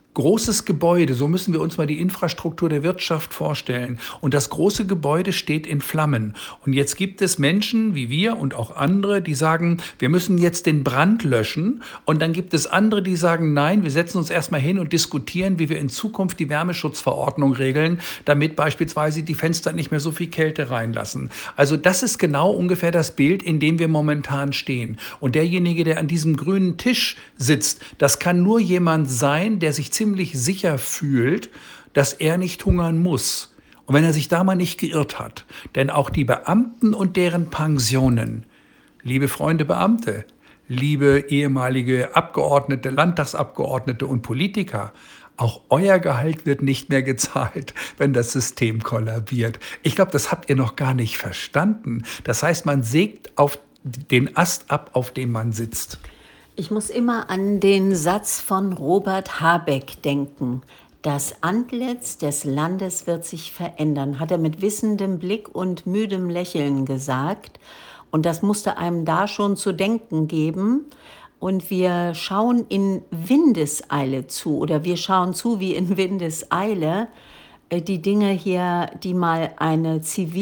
großes Gebäude, so müssen wir uns mal die Infrastruktur der Wirtschaft vorstellen. Und das große Gebäude steht in Flammen. Und jetzt gibt es Menschen wie wir und auch andere, die sagen, wir müssen jetzt den Brand löschen. Und dann gibt es andere, die sagen, nein, wir setzen uns erstmal hin und diskutieren, wie wir in Zukunft die Wärmeschutzverordnung regeln, damit beispielsweise die Fenster nicht mehr so viel Kälte reinlassen. Also das ist genau ungefähr das Bild, in dem wir momentan stehen. Und derjenige, der an diesem grünen Tisch sitzt, das kann nur jemand sein, der sich ziemlich sicher fühlt, dass er nicht hungern muss. Und wenn er sich da mal nicht geirrt hat, denn auch die Beamten und deren Pensionen, liebe Freunde Beamte, liebe ehemalige Abgeordnete, Landtagsabgeordnete und Politiker, auch euer Gehalt wird nicht mehr gezahlt, wenn das System kollabiert. Ich glaube, das habt ihr noch gar nicht verstanden. Das heißt, man sägt auf den Ast ab, auf dem man sitzt.
Ich muss immer an den Satz von Robert Habeck denken. Das Antlitz des Landes wird sich verändern, hat er mit wissendem Blick und müdem Lächeln gesagt. Und das musste einem da schon zu denken geben. Und wir schauen in Windeseile zu, oder wir schauen zu wie in Windeseile, die Dinge hier, die mal eine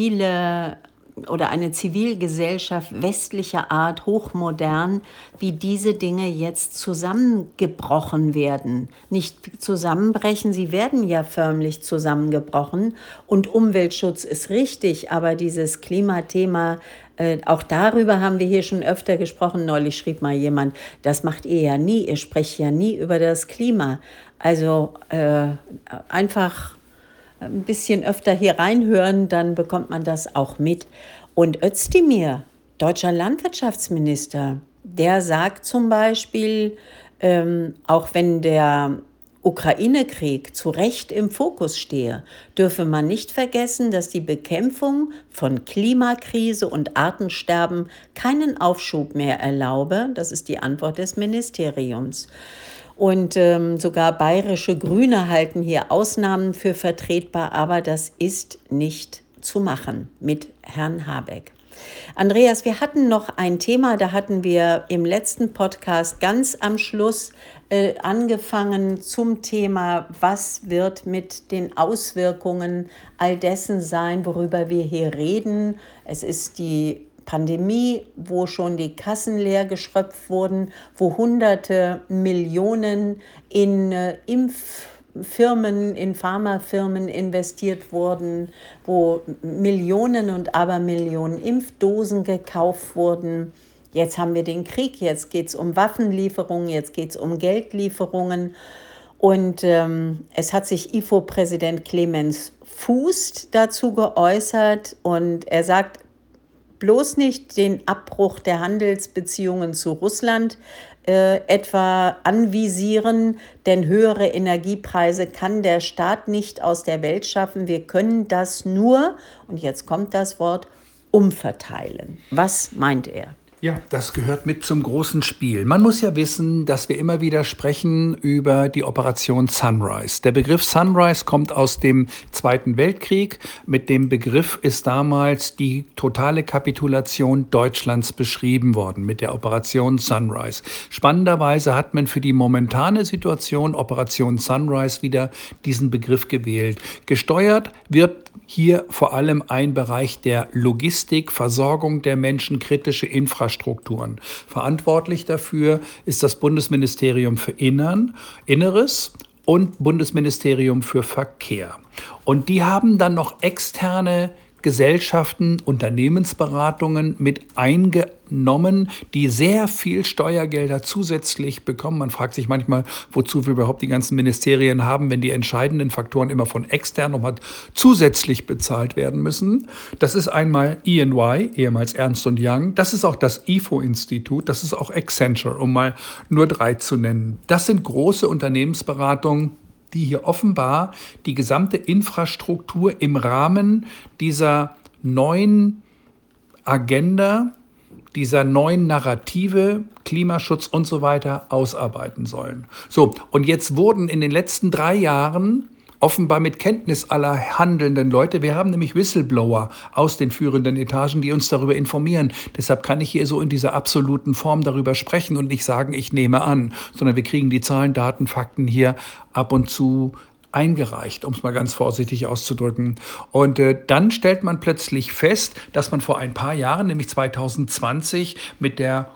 Zivilgesellschaft westlicher Art, hochmodern, wie diese Dinge jetzt zusammengebrochen werden. Nicht zusammenbrechen, sie werden ja förmlich zusammengebrochen. Und Umweltschutz ist richtig, aber dieses Klimathema, auch darüber haben wir hier schon öfter gesprochen. Neulich schrieb mal jemand, das macht ihr ja nie, ihr sprecht ja nie über das Klima. Also einfach ein bisschen öfter hier reinhören, dann bekommt man das auch mit. Und Özdemir, deutscher Landwirtschaftsminister, der sagt zum Beispiel, auch wenn der Ukraine-Krieg zu Recht im Fokus stehe, dürfe man nicht vergessen, dass die Bekämpfung von Klimakrise und Artensterben keinen Aufschub mehr erlaube. Das ist die Antwort des Ministeriums. Und sogar bayerische Grüne halten hier Ausnahmen für vertretbar, aber das ist nicht zu machen mit Herrn Habeck. Andreas, wir hatten noch ein Thema, da hatten wir im letzten Podcast ganz am Schluss angefangen zum Thema, was wird mit den Auswirkungen all dessen sein, worüber wir hier reden. Es ist die Pandemie, wo schon die Kassen leer geschröpft wurden, wo hunderte Millionen in Impffirmen, in Pharmafirmen investiert wurden, wo Millionen und Abermillionen Impfdosen gekauft wurden. Jetzt haben wir den Krieg, jetzt geht es um Waffenlieferungen, jetzt geht es um Geldlieferungen. Und es hat sich IFO-Präsident Clemens Fuß dazu geäußert und er sagt, bloß nicht den Abbruch der Handelsbeziehungen zu Russland etwa anvisieren, denn höhere Energiepreise kann der Staat nicht aus der Welt schaffen. Wir können das nur, und jetzt kommt das Wort, umverteilen. Was meint er?
Ja, das gehört mit zum großen Spiel. Man muss ja wissen, dass wir immer wieder sprechen über die Operation Sunrise. Der Begriff Sunrise kommt aus dem Zweiten Weltkrieg. Mit dem Begriff ist damals die totale Kapitulation Deutschlands beschrieben worden, mit der Operation Sunrise. Spannenderweise hat man für die momentane Situation Operation Sunrise wieder diesen Begriff gewählt. Gesteuert wird hier vor allem ein Bereich der Logistik, Versorgung der Menschen, kritische Infrastrukturen. Verantwortlich dafür ist das Bundesministerium für Inneres und Bundesministerium für Verkehr. Und die haben dann noch externe Gesellschaften, Unternehmensberatungen mit eingenommen, die sehr viel Steuergelder zusätzlich bekommen. Man fragt sich manchmal, wozu wir überhaupt die ganzen Ministerien haben, wenn die entscheidenden Faktoren immer von extern nochmal zusätzlich bezahlt werden müssen. Das ist einmal EY, ehemals Ernst & Young. Das ist auch das IFO-Institut. Das ist auch Accenture, um mal nur 3 zu nennen. Das sind große Unternehmensberatungen, die hier offenbar die gesamte Infrastruktur im Rahmen dieser neuen Agenda, dieser neuen Narrative, Klimaschutz und so weiter ausarbeiten sollen. So, und jetzt wurden in den letzten 3 Jahren offenbar mit Kenntnis aller handelnden Leute. Wir haben nämlich Whistleblower aus den führenden Etagen, die uns darüber informieren. Deshalb kann ich hier so in dieser absoluten Form darüber sprechen und nicht sagen, ich nehme an, sondern wir kriegen die Zahlen, Daten, Fakten hier ab und zu eingereicht, um es mal ganz vorsichtig auszudrücken. Und dann stellt man plötzlich fest, dass man vor ein paar Jahren, nämlich 2020, mit der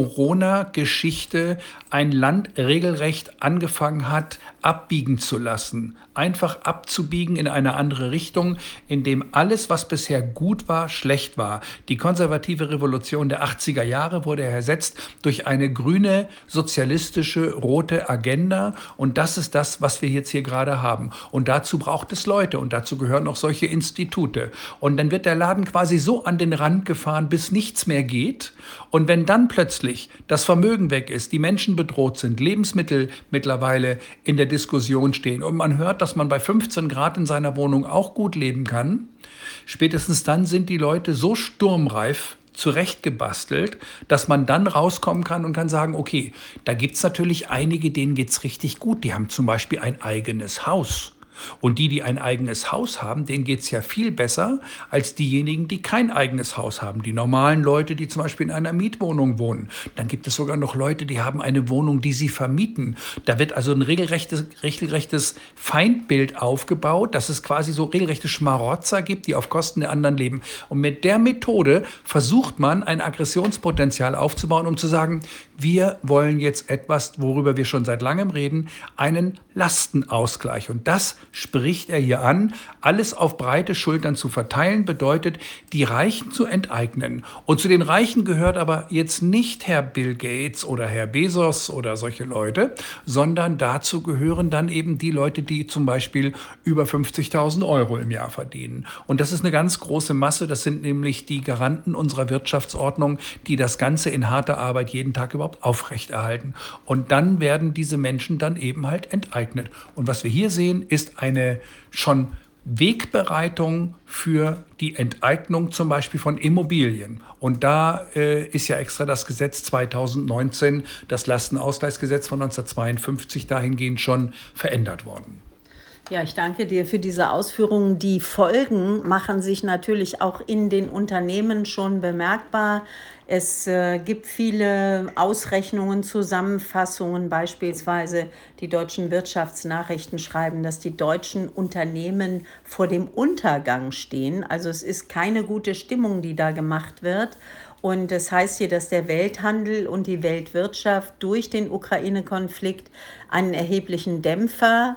Corona-Geschichte ein Land regelrecht angefangen hat, abbiegen zu lassen. Einfach abzubiegen in eine andere Richtung, in dem alles, was bisher gut war, schlecht war. Die konservative Revolution der 80er Jahre wurde ersetzt durch eine grüne, sozialistische, rote Agenda. Und das ist das, was wir jetzt hier gerade haben. Und dazu braucht es Leute und dazu gehören auch solche Institute. Und dann wird der Laden quasi so an den Rand gefahren, bis nichts mehr geht. Und wenn dann plötzlich das Vermögen weg ist, die Menschen bedroht sind, Lebensmittel mittlerweile in der Diskussion stehen und man hört, dass man bei 15 Grad in seiner Wohnung auch gut leben kann, spätestens dann sind die Leute so sturmreif zurechtgebastelt, dass man dann rauskommen kann und kann sagen, okay, da gibt es natürlich einige, denen geht es richtig gut. Die haben zum Beispiel ein eigenes Haus. Und die ein eigenes Haus haben, denen geht es ja viel besser als diejenigen, die kein eigenes Haus haben. Die normalen Leute, die zum Beispiel in einer Mietwohnung wohnen. Dann gibt es sogar noch Leute, die haben eine Wohnung, die sie vermieten. Da wird also ein regelrechtes Feindbild aufgebaut, dass es quasi so regelrechte Schmarotzer gibt, die auf Kosten der anderen leben. Und mit der Methode versucht man, ein Aggressionspotenzial aufzubauen, um zu sagen, wir wollen jetzt etwas, worüber wir schon seit langem reden, einen Lastenausgleich. Und das spricht er hier an. Alles auf breite Schultern zu verteilen, bedeutet, die Reichen zu enteignen. Und zu den Reichen gehört aber jetzt nicht Herr Bill Gates oder Herr Bezos oder solche Leute, sondern dazu gehören dann eben die Leute, die zum Beispiel über 50.000 Euro im Jahr verdienen. Und das ist eine ganz große Masse. Das sind nämlich die Garanten unserer Wirtschaftsordnung, die das Ganze in harter Arbeit jeden Tag überhaupt aufrechterhalten. Und dann werden diese Menschen dann eben halt enteignet. Und was wir hier sehen, ist eine schon Wegbereitung für die Enteignung zum Beispiel von Immobilien. Und da ist ja extra das Gesetz 2019, das Lastenausgleichsgesetz von 1952, dahingehend schon verändert worden.
Ja, ich danke dir für diese Ausführungen. Die Folgen machen sich natürlich auch in den Unternehmen schon bemerkbar. Es gibt viele Ausrechnungen, Zusammenfassungen, beispielsweise die deutschen Wirtschaftsnachrichten schreiben, dass die deutschen Unternehmen vor dem Untergang stehen. Also es ist keine gute Stimmung, die da gemacht wird. Und das heißt hier, dass der Welthandel und die Weltwirtschaft durch den Ukraine-Konflikt einen erheblichen Dämpfer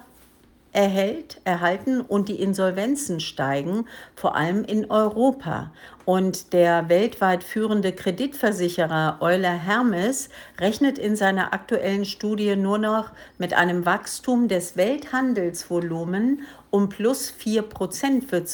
erhalten und die Insolvenzen steigen, vor allem in Europa. Und der weltweit führende Kreditversicherer Euler Hermes rechnet in seiner aktuellen Studie nur noch mit einem Wachstum des Welthandelsvolumens um plus 4% für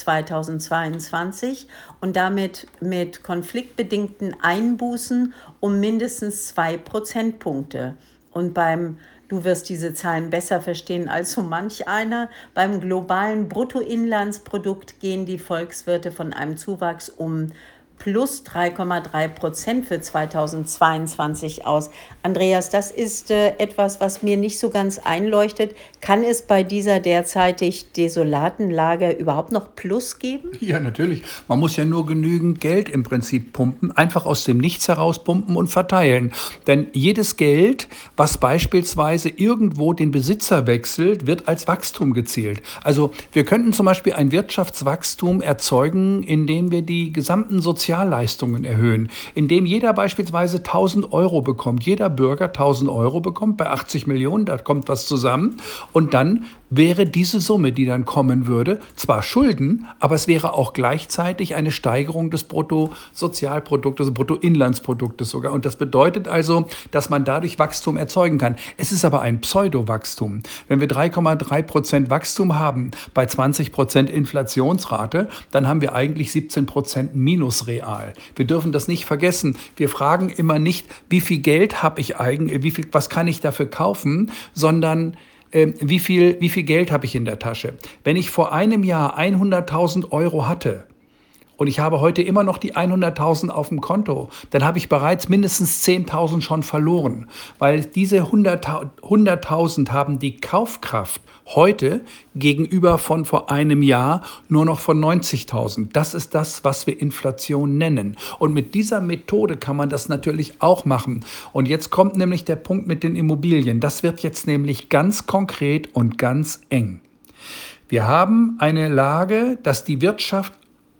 2022 und damit mit konfliktbedingten Einbußen um mindestens 2 Prozentpunkte. Und du wirst diese Zahlen besser verstehen als so manch einer. Beim globalen Bruttoinlandsprodukt gehen die Volkswirte von einem Zuwachs um plus 3,3% für 2022 aus. Andreas, das ist etwas, was mir nicht so ganz einleuchtet. Kann es bei dieser derzeitig desolaten Lage überhaupt noch Plus geben?
Ja, natürlich. Man muss ja nur genügend Geld im Prinzip pumpen, einfach aus dem Nichts heraus pumpen und verteilen. Denn jedes Geld, was beispielsweise irgendwo den Besitzer wechselt, wird als Wachstum gezählt. Also wir könnten zum Beispiel ein Wirtschaftswachstum erzeugen, indem wir die gesamten Sozialleistungen erhöhen, indem jeder beispielsweise 1.000 Euro bekommt, jeder Bürger 1.000 Euro bekommt, bei 80 Millionen, da kommt was zusammen und dann wäre diese Summe, die dann kommen würde, zwar Schulden, aber es wäre auch gleichzeitig eine Steigerung des Bruttosozialproduktes, Bruttoinlandsproduktes sogar. Und das bedeutet also, dass man dadurch Wachstum erzeugen kann. Es ist aber ein Pseudo-Wachstum. Wenn wir 3,3% Wachstum haben bei 20% Inflationsrate, dann haben wir eigentlich 17% Minus real. Wir dürfen das nicht vergessen. Wir fragen immer nicht, wie viel Geld habe ich eigentlich, was kann ich dafür kaufen, sondern wie viel Geld habe ich in der Tasche? Wenn ich vor einem Jahr 100.000 Euro hatte und ich habe heute immer noch die 100.000 auf dem Konto, dann habe ich bereits mindestens 10.000 schon verloren, weil diese 100.000 haben die Kaufkraft Heute gegenüber von vor einem Jahr nur noch von 90.000. Das ist das, was wir Inflation nennen. Und mit dieser Methode kann man das natürlich auch machen. Und jetzt kommt nämlich der Punkt mit den Immobilien. Das wird jetzt nämlich ganz konkret und ganz eng. Wir haben eine Lage, dass die Wirtschaft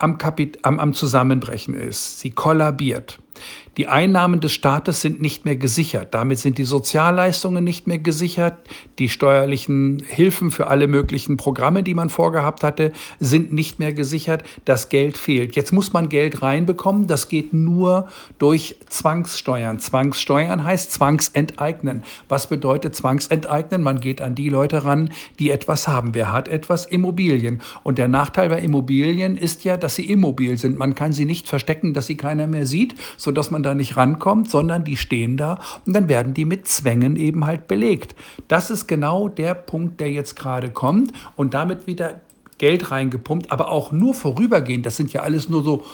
am Zusammenbrechen ist. Sie kollabiert. Die Einnahmen des Staates sind nicht mehr gesichert. Damit sind die Sozialleistungen nicht mehr gesichert. Die steuerlichen Hilfen für alle möglichen Programme, die man vorgehabt hatte, sind nicht mehr gesichert. Das Geld fehlt. Jetzt muss man Geld reinbekommen. Das geht nur durch Zwangssteuern. Zwangssteuern heißt zwangsenteignen. Was bedeutet zwangsenteignen? Man geht an die Leute ran, die etwas haben. Wer hat etwas? Immobilien. Und der Nachteil bei Immobilien ist ja, dass sie immobil sind. Man kann sie nicht verstecken, dass sie keiner mehr sieht, sodass man da nicht rankommt, sondern die stehen da und dann werden die mit Zwängen eben halt belegt. Das ist genau der Punkt, der jetzt gerade kommt und damit wieder Geld reingepumpt, aber auch nur vorübergehend. Das sind ja alles nur so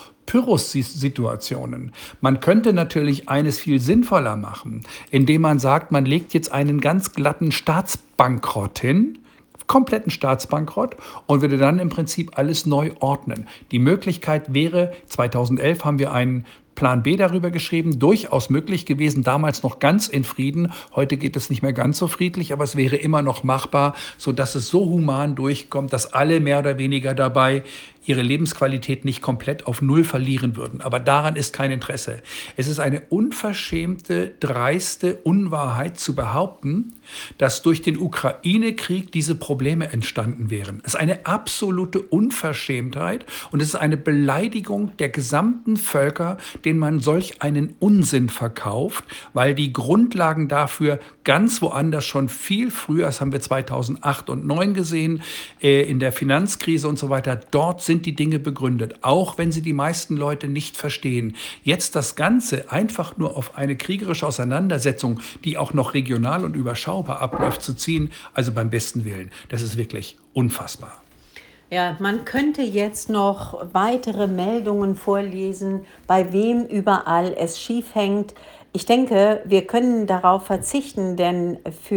Pyrrhus-Situationen. Man könnte natürlich eines viel sinnvoller machen, indem man sagt, man legt jetzt einen ganz glatten Staatsbankrott hin, kompletten Staatsbankrott und würde dann im Prinzip alles neu ordnen. Die Möglichkeit wäre, 2011 haben wir einen Plan B darüber geschrieben, durchaus möglich gewesen, damals noch ganz in Frieden. Heute geht es nicht mehr ganz so friedlich, aber es wäre immer noch machbar, sodass es so human durchkommt, dass alle mehr oder weniger dabei ihre Lebensqualität nicht komplett auf Null verlieren würden. Aber daran ist kein Interesse. Es ist eine unverschämte, dreiste Unwahrheit zu behaupten, dass durch den Ukraine-Krieg diese Probleme entstanden wären. Es ist eine absolute Unverschämtheit und es ist eine Beleidigung der gesamten Völker, denen man solch einen Unsinn verkauft, weil die Grundlagen dafür ganz woanders schon viel früher, das haben wir 2008 und 2009 gesehen, in der Finanzkrise und so weiter, dort sind die Dinge begründet, auch wenn sie die meisten Leute nicht verstehen. Jetzt das Ganze einfach nur auf eine kriegerische Auseinandersetzung, die auch noch regional und überschaubar abläuft, zu ziehen, also beim besten Willen, das ist wirklich unfassbar.
Ja, man könnte jetzt noch weitere Meldungen vorlesen, bei wem überall es schief hängt. Ich denke, wir können darauf verzichten, denn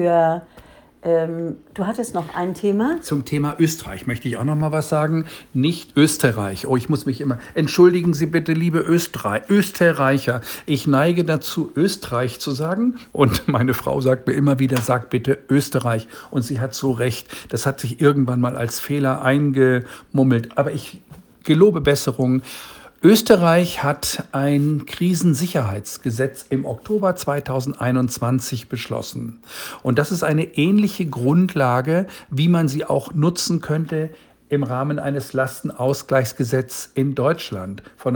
du hattest noch ein Thema.
Zum Thema Österreich möchte ich auch noch mal was sagen. Nicht Österreich. Oh, ich muss mich immer... Entschuldigen Sie bitte, liebe Österreicher. Ich neige dazu, Österreich zu sagen. Und meine Frau sagt mir immer wieder, sag bitte Österreich. Und sie hat so recht. Das hat sich irgendwann mal als Fehler eingemummelt. Aber ich gelobe Besserung. Österreich hat ein Krisensicherheitsgesetz im Oktober 2021 beschlossen. Und das ist eine ähnliche Grundlage, wie man sie auch nutzen könnte im Rahmen eines Lastenausgleichsgesetzes in Deutschland von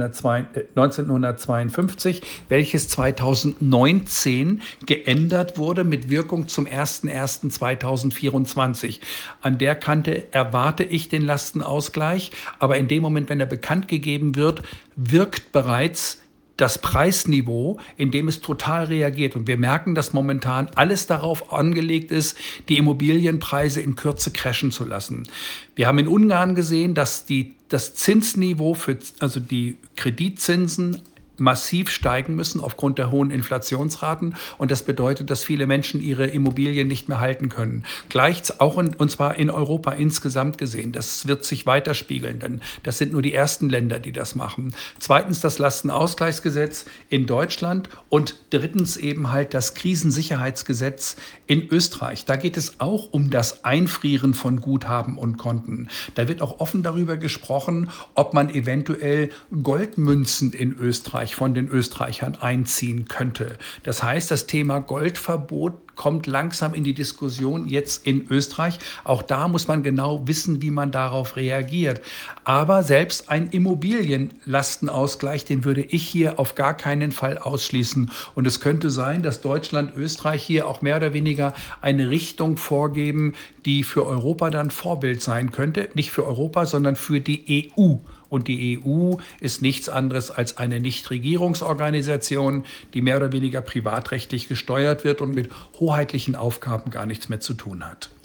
1952, welches 2019 geändert wurde mit Wirkung zum 01.01.2024. An der Kante erwarte ich den Lastenausgleich, aber in dem Moment, wenn er bekannt gegeben wird, wirkt bereits das Preisniveau, in dem es total reagiert. Und wir merken, dass momentan alles darauf angelegt ist, die Immobilienpreise in Kürze crashen zu lassen. Wir haben in Ungarn gesehen, dass das Zinsniveau also die Kreditzinsen massiv steigen müssen aufgrund der hohen Inflationsraten. Und das bedeutet, dass viele Menschen ihre Immobilien nicht mehr halten können. Und zwar in Europa insgesamt gesehen. Das wird sich weiterspiegeln, denn das sind nur die ersten Länder, die das machen. Zweitens das Lastenausgleichsgesetz in Deutschland und drittens eben halt das Krisensicherheitsgesetz in Österreich. Da geht es auch um das Einfrieren von Guthaben und Konten. Da wird auch offen darüber gesprochen, ob man eventuell Goldmünzen in Österreich von den Österreichern einziehen könnte. Das heißt, das Thema Goldverbot kommt langsam in die Diskussion jetzt in Österreich. Auch da muss man genau wissen, wie man darauf reagiert. Aber selbst ein Immobilienlastenausgleich, den würde ich hier auf gar keinen Fall ausschließen. Und es könnte sein, dass Deutschland, Österreich hier auch mehr oder weniger eine Richtung vorgeben, die für Europa dann Vorbild sein könnte. Nicht für Europa, sondern für die EU. Und die EU ist nichts anderes als eine Nichtregierungsorganisation, die mehr oder weniger privatrechtlich gesteuert wird und mit hoheitlichen Aufgaben gar nichts mehr zu tun hat.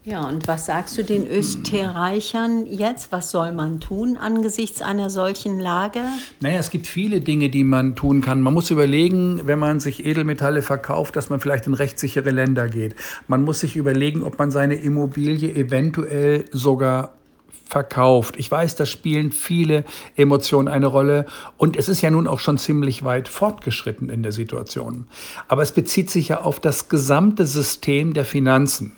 Ja, und was sagst du den Österreichern jetzt? Was soll man tun angesichts einer solchen Lage?
Naja, es gibt viele Dinge, die man tun kann. Man muss überlegen, wenn man sich Edelmetalle verkauft, dass man vielleicht in rechtssichere Länder geht. Man muss sich überlegen, ob man seine Immobilie eventuell sogar verkauft. Ich weiß, da spielen viele Emotionen eine Rolle und es ist ja nun auch schon ziemlich weit fortgeschritten in der Situation. Aber es bezieht sich ja auf das gesamte System der Finanzen.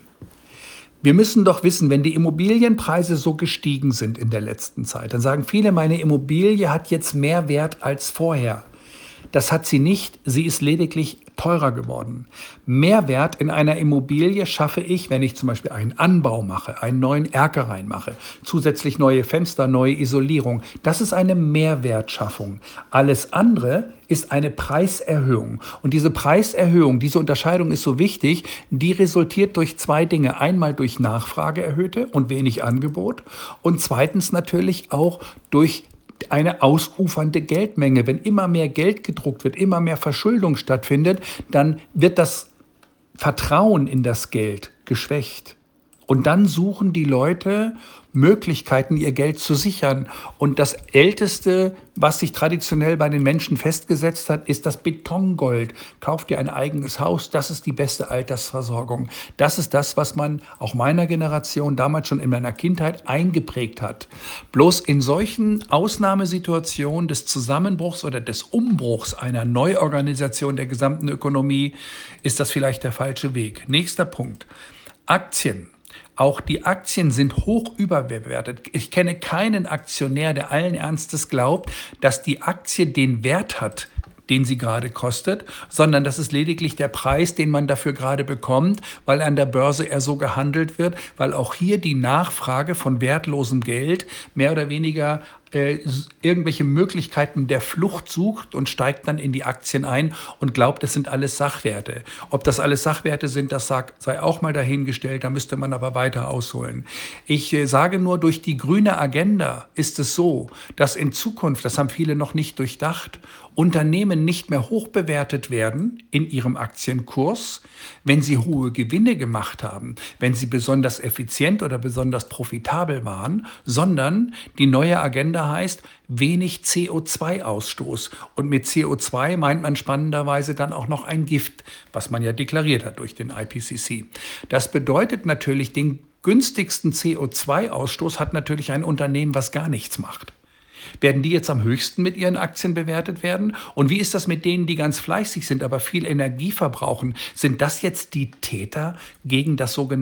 Wir müssen doch wissen, wenn die Immobilienpreise so gestiegen sind in der letzten Zeit, dann sagen viele, meine Immobilie hat jetzt mehr Wert als vorher. Das hat sie nicht, sie ist lediglich teurer geworden. Mehrwert in einer Immobilie schaffe ich, wenn ich zum Beispiel einen Anbau mache, einen neuen Erker reinmache, zusätzlich neue Fenster, neue Isolierung. Das ist eine Mehrwertschaffung. Alles andere ist eine Preiserhöhung. Und diese Preiserhöhung, diese Unterscheidung ist so wichtig, die resultiert durch zwei Dinge. Einmal durch Nachfrage erhöhte und wenig Angebot und zweitens natürlich auch durch eine ausufernde Geldmenge. Wenn immer mehr Geld gedruckt wird, immer mehr Verschuldung stattfindet, dann wird das Vertrauen in das Geld geschwächt. Und dann suchen die Leute Möglichkeiten, ihr Geld zu sichern. Und das Älteste, was sich traditionell bei den Menschen festgesetzt hat, ist das Betongold. Kauf dir ein eigenes Haus, das ist die beste Altersversorgung. Das ist das, was man auch meiner Generation damals schon in meiner Kindheit eingeprägt hat. Bloß in solchen Ausnahmesituationen des Zusammenbruchs oder des Umbruchs einer Neuorganisation der gesamten Ökonomie ist das vielleicht der falsche Weg. Nächster Punkt. Aktien. Auch die Aktien sind hoch überbewertet. Ich kenne keinen Aktionär, der allen Ernstes glaubt, dass die Aktie den Wert hat, den sie gerade kostet, sondern das ist lediglich der Preis, den man dafür gerade bekommt, weil an der Börse er so gehandelt wird, weil auch hier die Nachfrage von wertlosem Geld mehr oder weniger irgendwelche Möglichkeiten der Flucht sucht und steigt dann in die Aktien ein und glaubt, das sind alles Sachwerte. Ob das alles Sachwerte sind, das sei auch mal dahingestellt, da müsste man aber weiter ausholen. Ich sage nur, durch die grüne Agenda ist es so, dass in Zukunft, das haben viele noch nicht durchdacht, Unternehmen nicht mehr hoch bewertet werden in ihrem Aktienkurs, wenn sie hohe Gewinne gemacht haben, wenn sie besonders effizient oder besonders profitabel waren, sondern die neue Agenda heißt wenig CO2-Ausstoß. Und mit CO2 meint man spannenderweise dann auch noch ein Gift, was man ja deklariert hat durch den IPCC. Das bedeutet natürlich, den günstigsten CO2-Ausstoß hat natürlich ein Unternehmen, was gar nichts macht. Werden die jetzt am höchsten mit ihren Aktien bewertet werden? Und wie ist das mit denen, die ganz fleißig sind, aber viel Energie verbrauchen? Sind das jetzt die Täter gegen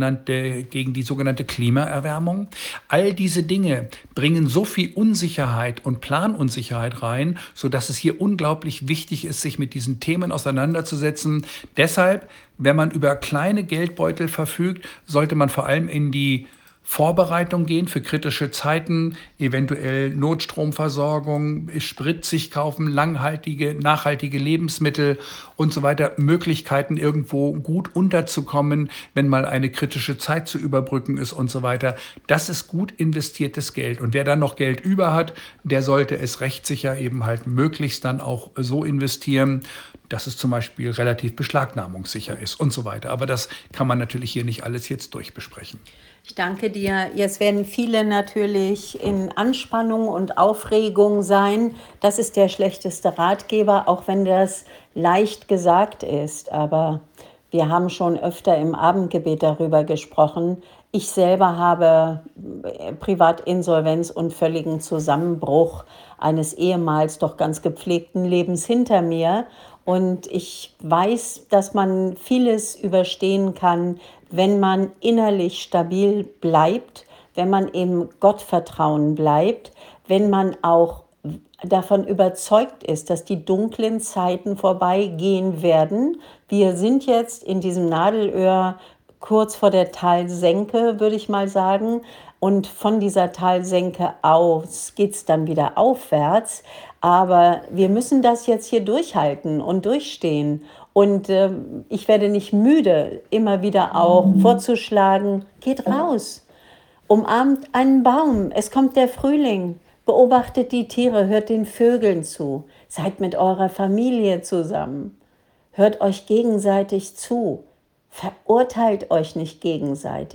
gegen die sogenannte Klimaerwärmung? All diese Dinge bringen so viel Unsicherheit und Planunsicherheit rein, sodass es hier unglaublich wichtig ist, sich mit diesen Themen auseinanderzusetzen. Deshalb, wenn man über kleine Geldbeutel verfügt, sollte man vor allem in die Vorbereitung gehen für kritische Zeiten, eventuell Notstromversorgung, Sprit sich kaufen, nachhaltige Lebensmittel und so weiter, Möglichkeiten irgendwo gut unterzukommen, wenn mal eine kritische Zeit zu überbrücken ist und so weiter. Das ist gut investiertes Geld. Und wer dann noch Geld über hat, der sollte es rechtssicher eben halt möglichst dann auch so investieren, dass es zum Beispiel relativ beschlagnahmungssicher ist und so weiter. Aber das kann man natürlich hier nicht alles jetzt durchbesprechen.
Ich danke dir. Jetzt werden viele natürlich in Anspannung und Aufregung sein. Das ist der schlechteste Ratgeber, auch wenn das leicht gesagt ist. Aber wir haben schon öfter im Abendgebet darüber gesprochen. Ich selber habe Privatinsolvenz und völligen Zusammenbruch eines ehemals doch ganz gepflegten Lebens hinter mir. Und ich weiß, dass man vieles überstehen kann, wenn man innerlich stabil bleibt, wenn man im Gottvertrauen bleibt, wenn man auch davon überzeugt ist, dass die dunklen Zeiten vorbeigehen werden. Wir sind jetzt in diesem Nadelöhr kurz vor der Talsenke, würde ich mal sagen. Und von dieser Talsenke aus geht es dann wieder aufwärts. Aber wir müssen das jetzt hier durchhalten und durchstehen. Und ich werde nicht müde, immer wieder auch vorzuschlagen, geht raus, umarmt einen Baum, es kommt der Frühling, beobachtet die Tiere, hört den Vögeln zu, seid mit eurer Familie zusammen, hört euch gegenseitig zu, verurteilt euch nicht gegenseitig,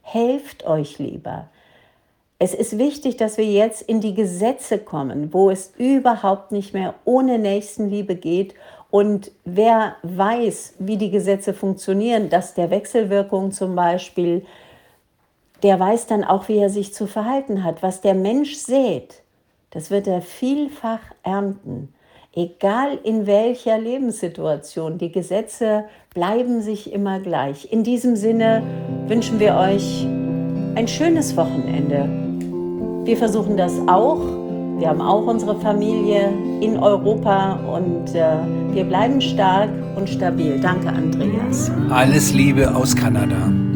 helft euch lieber. Es ist wichtig, dass wir jetzt in die Gesetze kommen, wo es überhaupt nicht mehr ohne Nächstenliebe geht. Und wer weiß, wie die Gesetze funktionieren, dass der Wechselwirkung zum Beispiel, der weiß dann auch, wie er sich zu verhalten hat. Was der Mensch sät, das wird er vielfach ernten. Egal in welcher Lebenssituation, die Gesetze bleiben sich immer gleich. In diesem Sinne wünschen wir euch ein schönes Wochenende. Wir versuchen das auch. Wir haben auch unsere Familie in Europa und wir bleiben stark und stabil. Danke, Andreas.
Alles Liebe aus Kanada.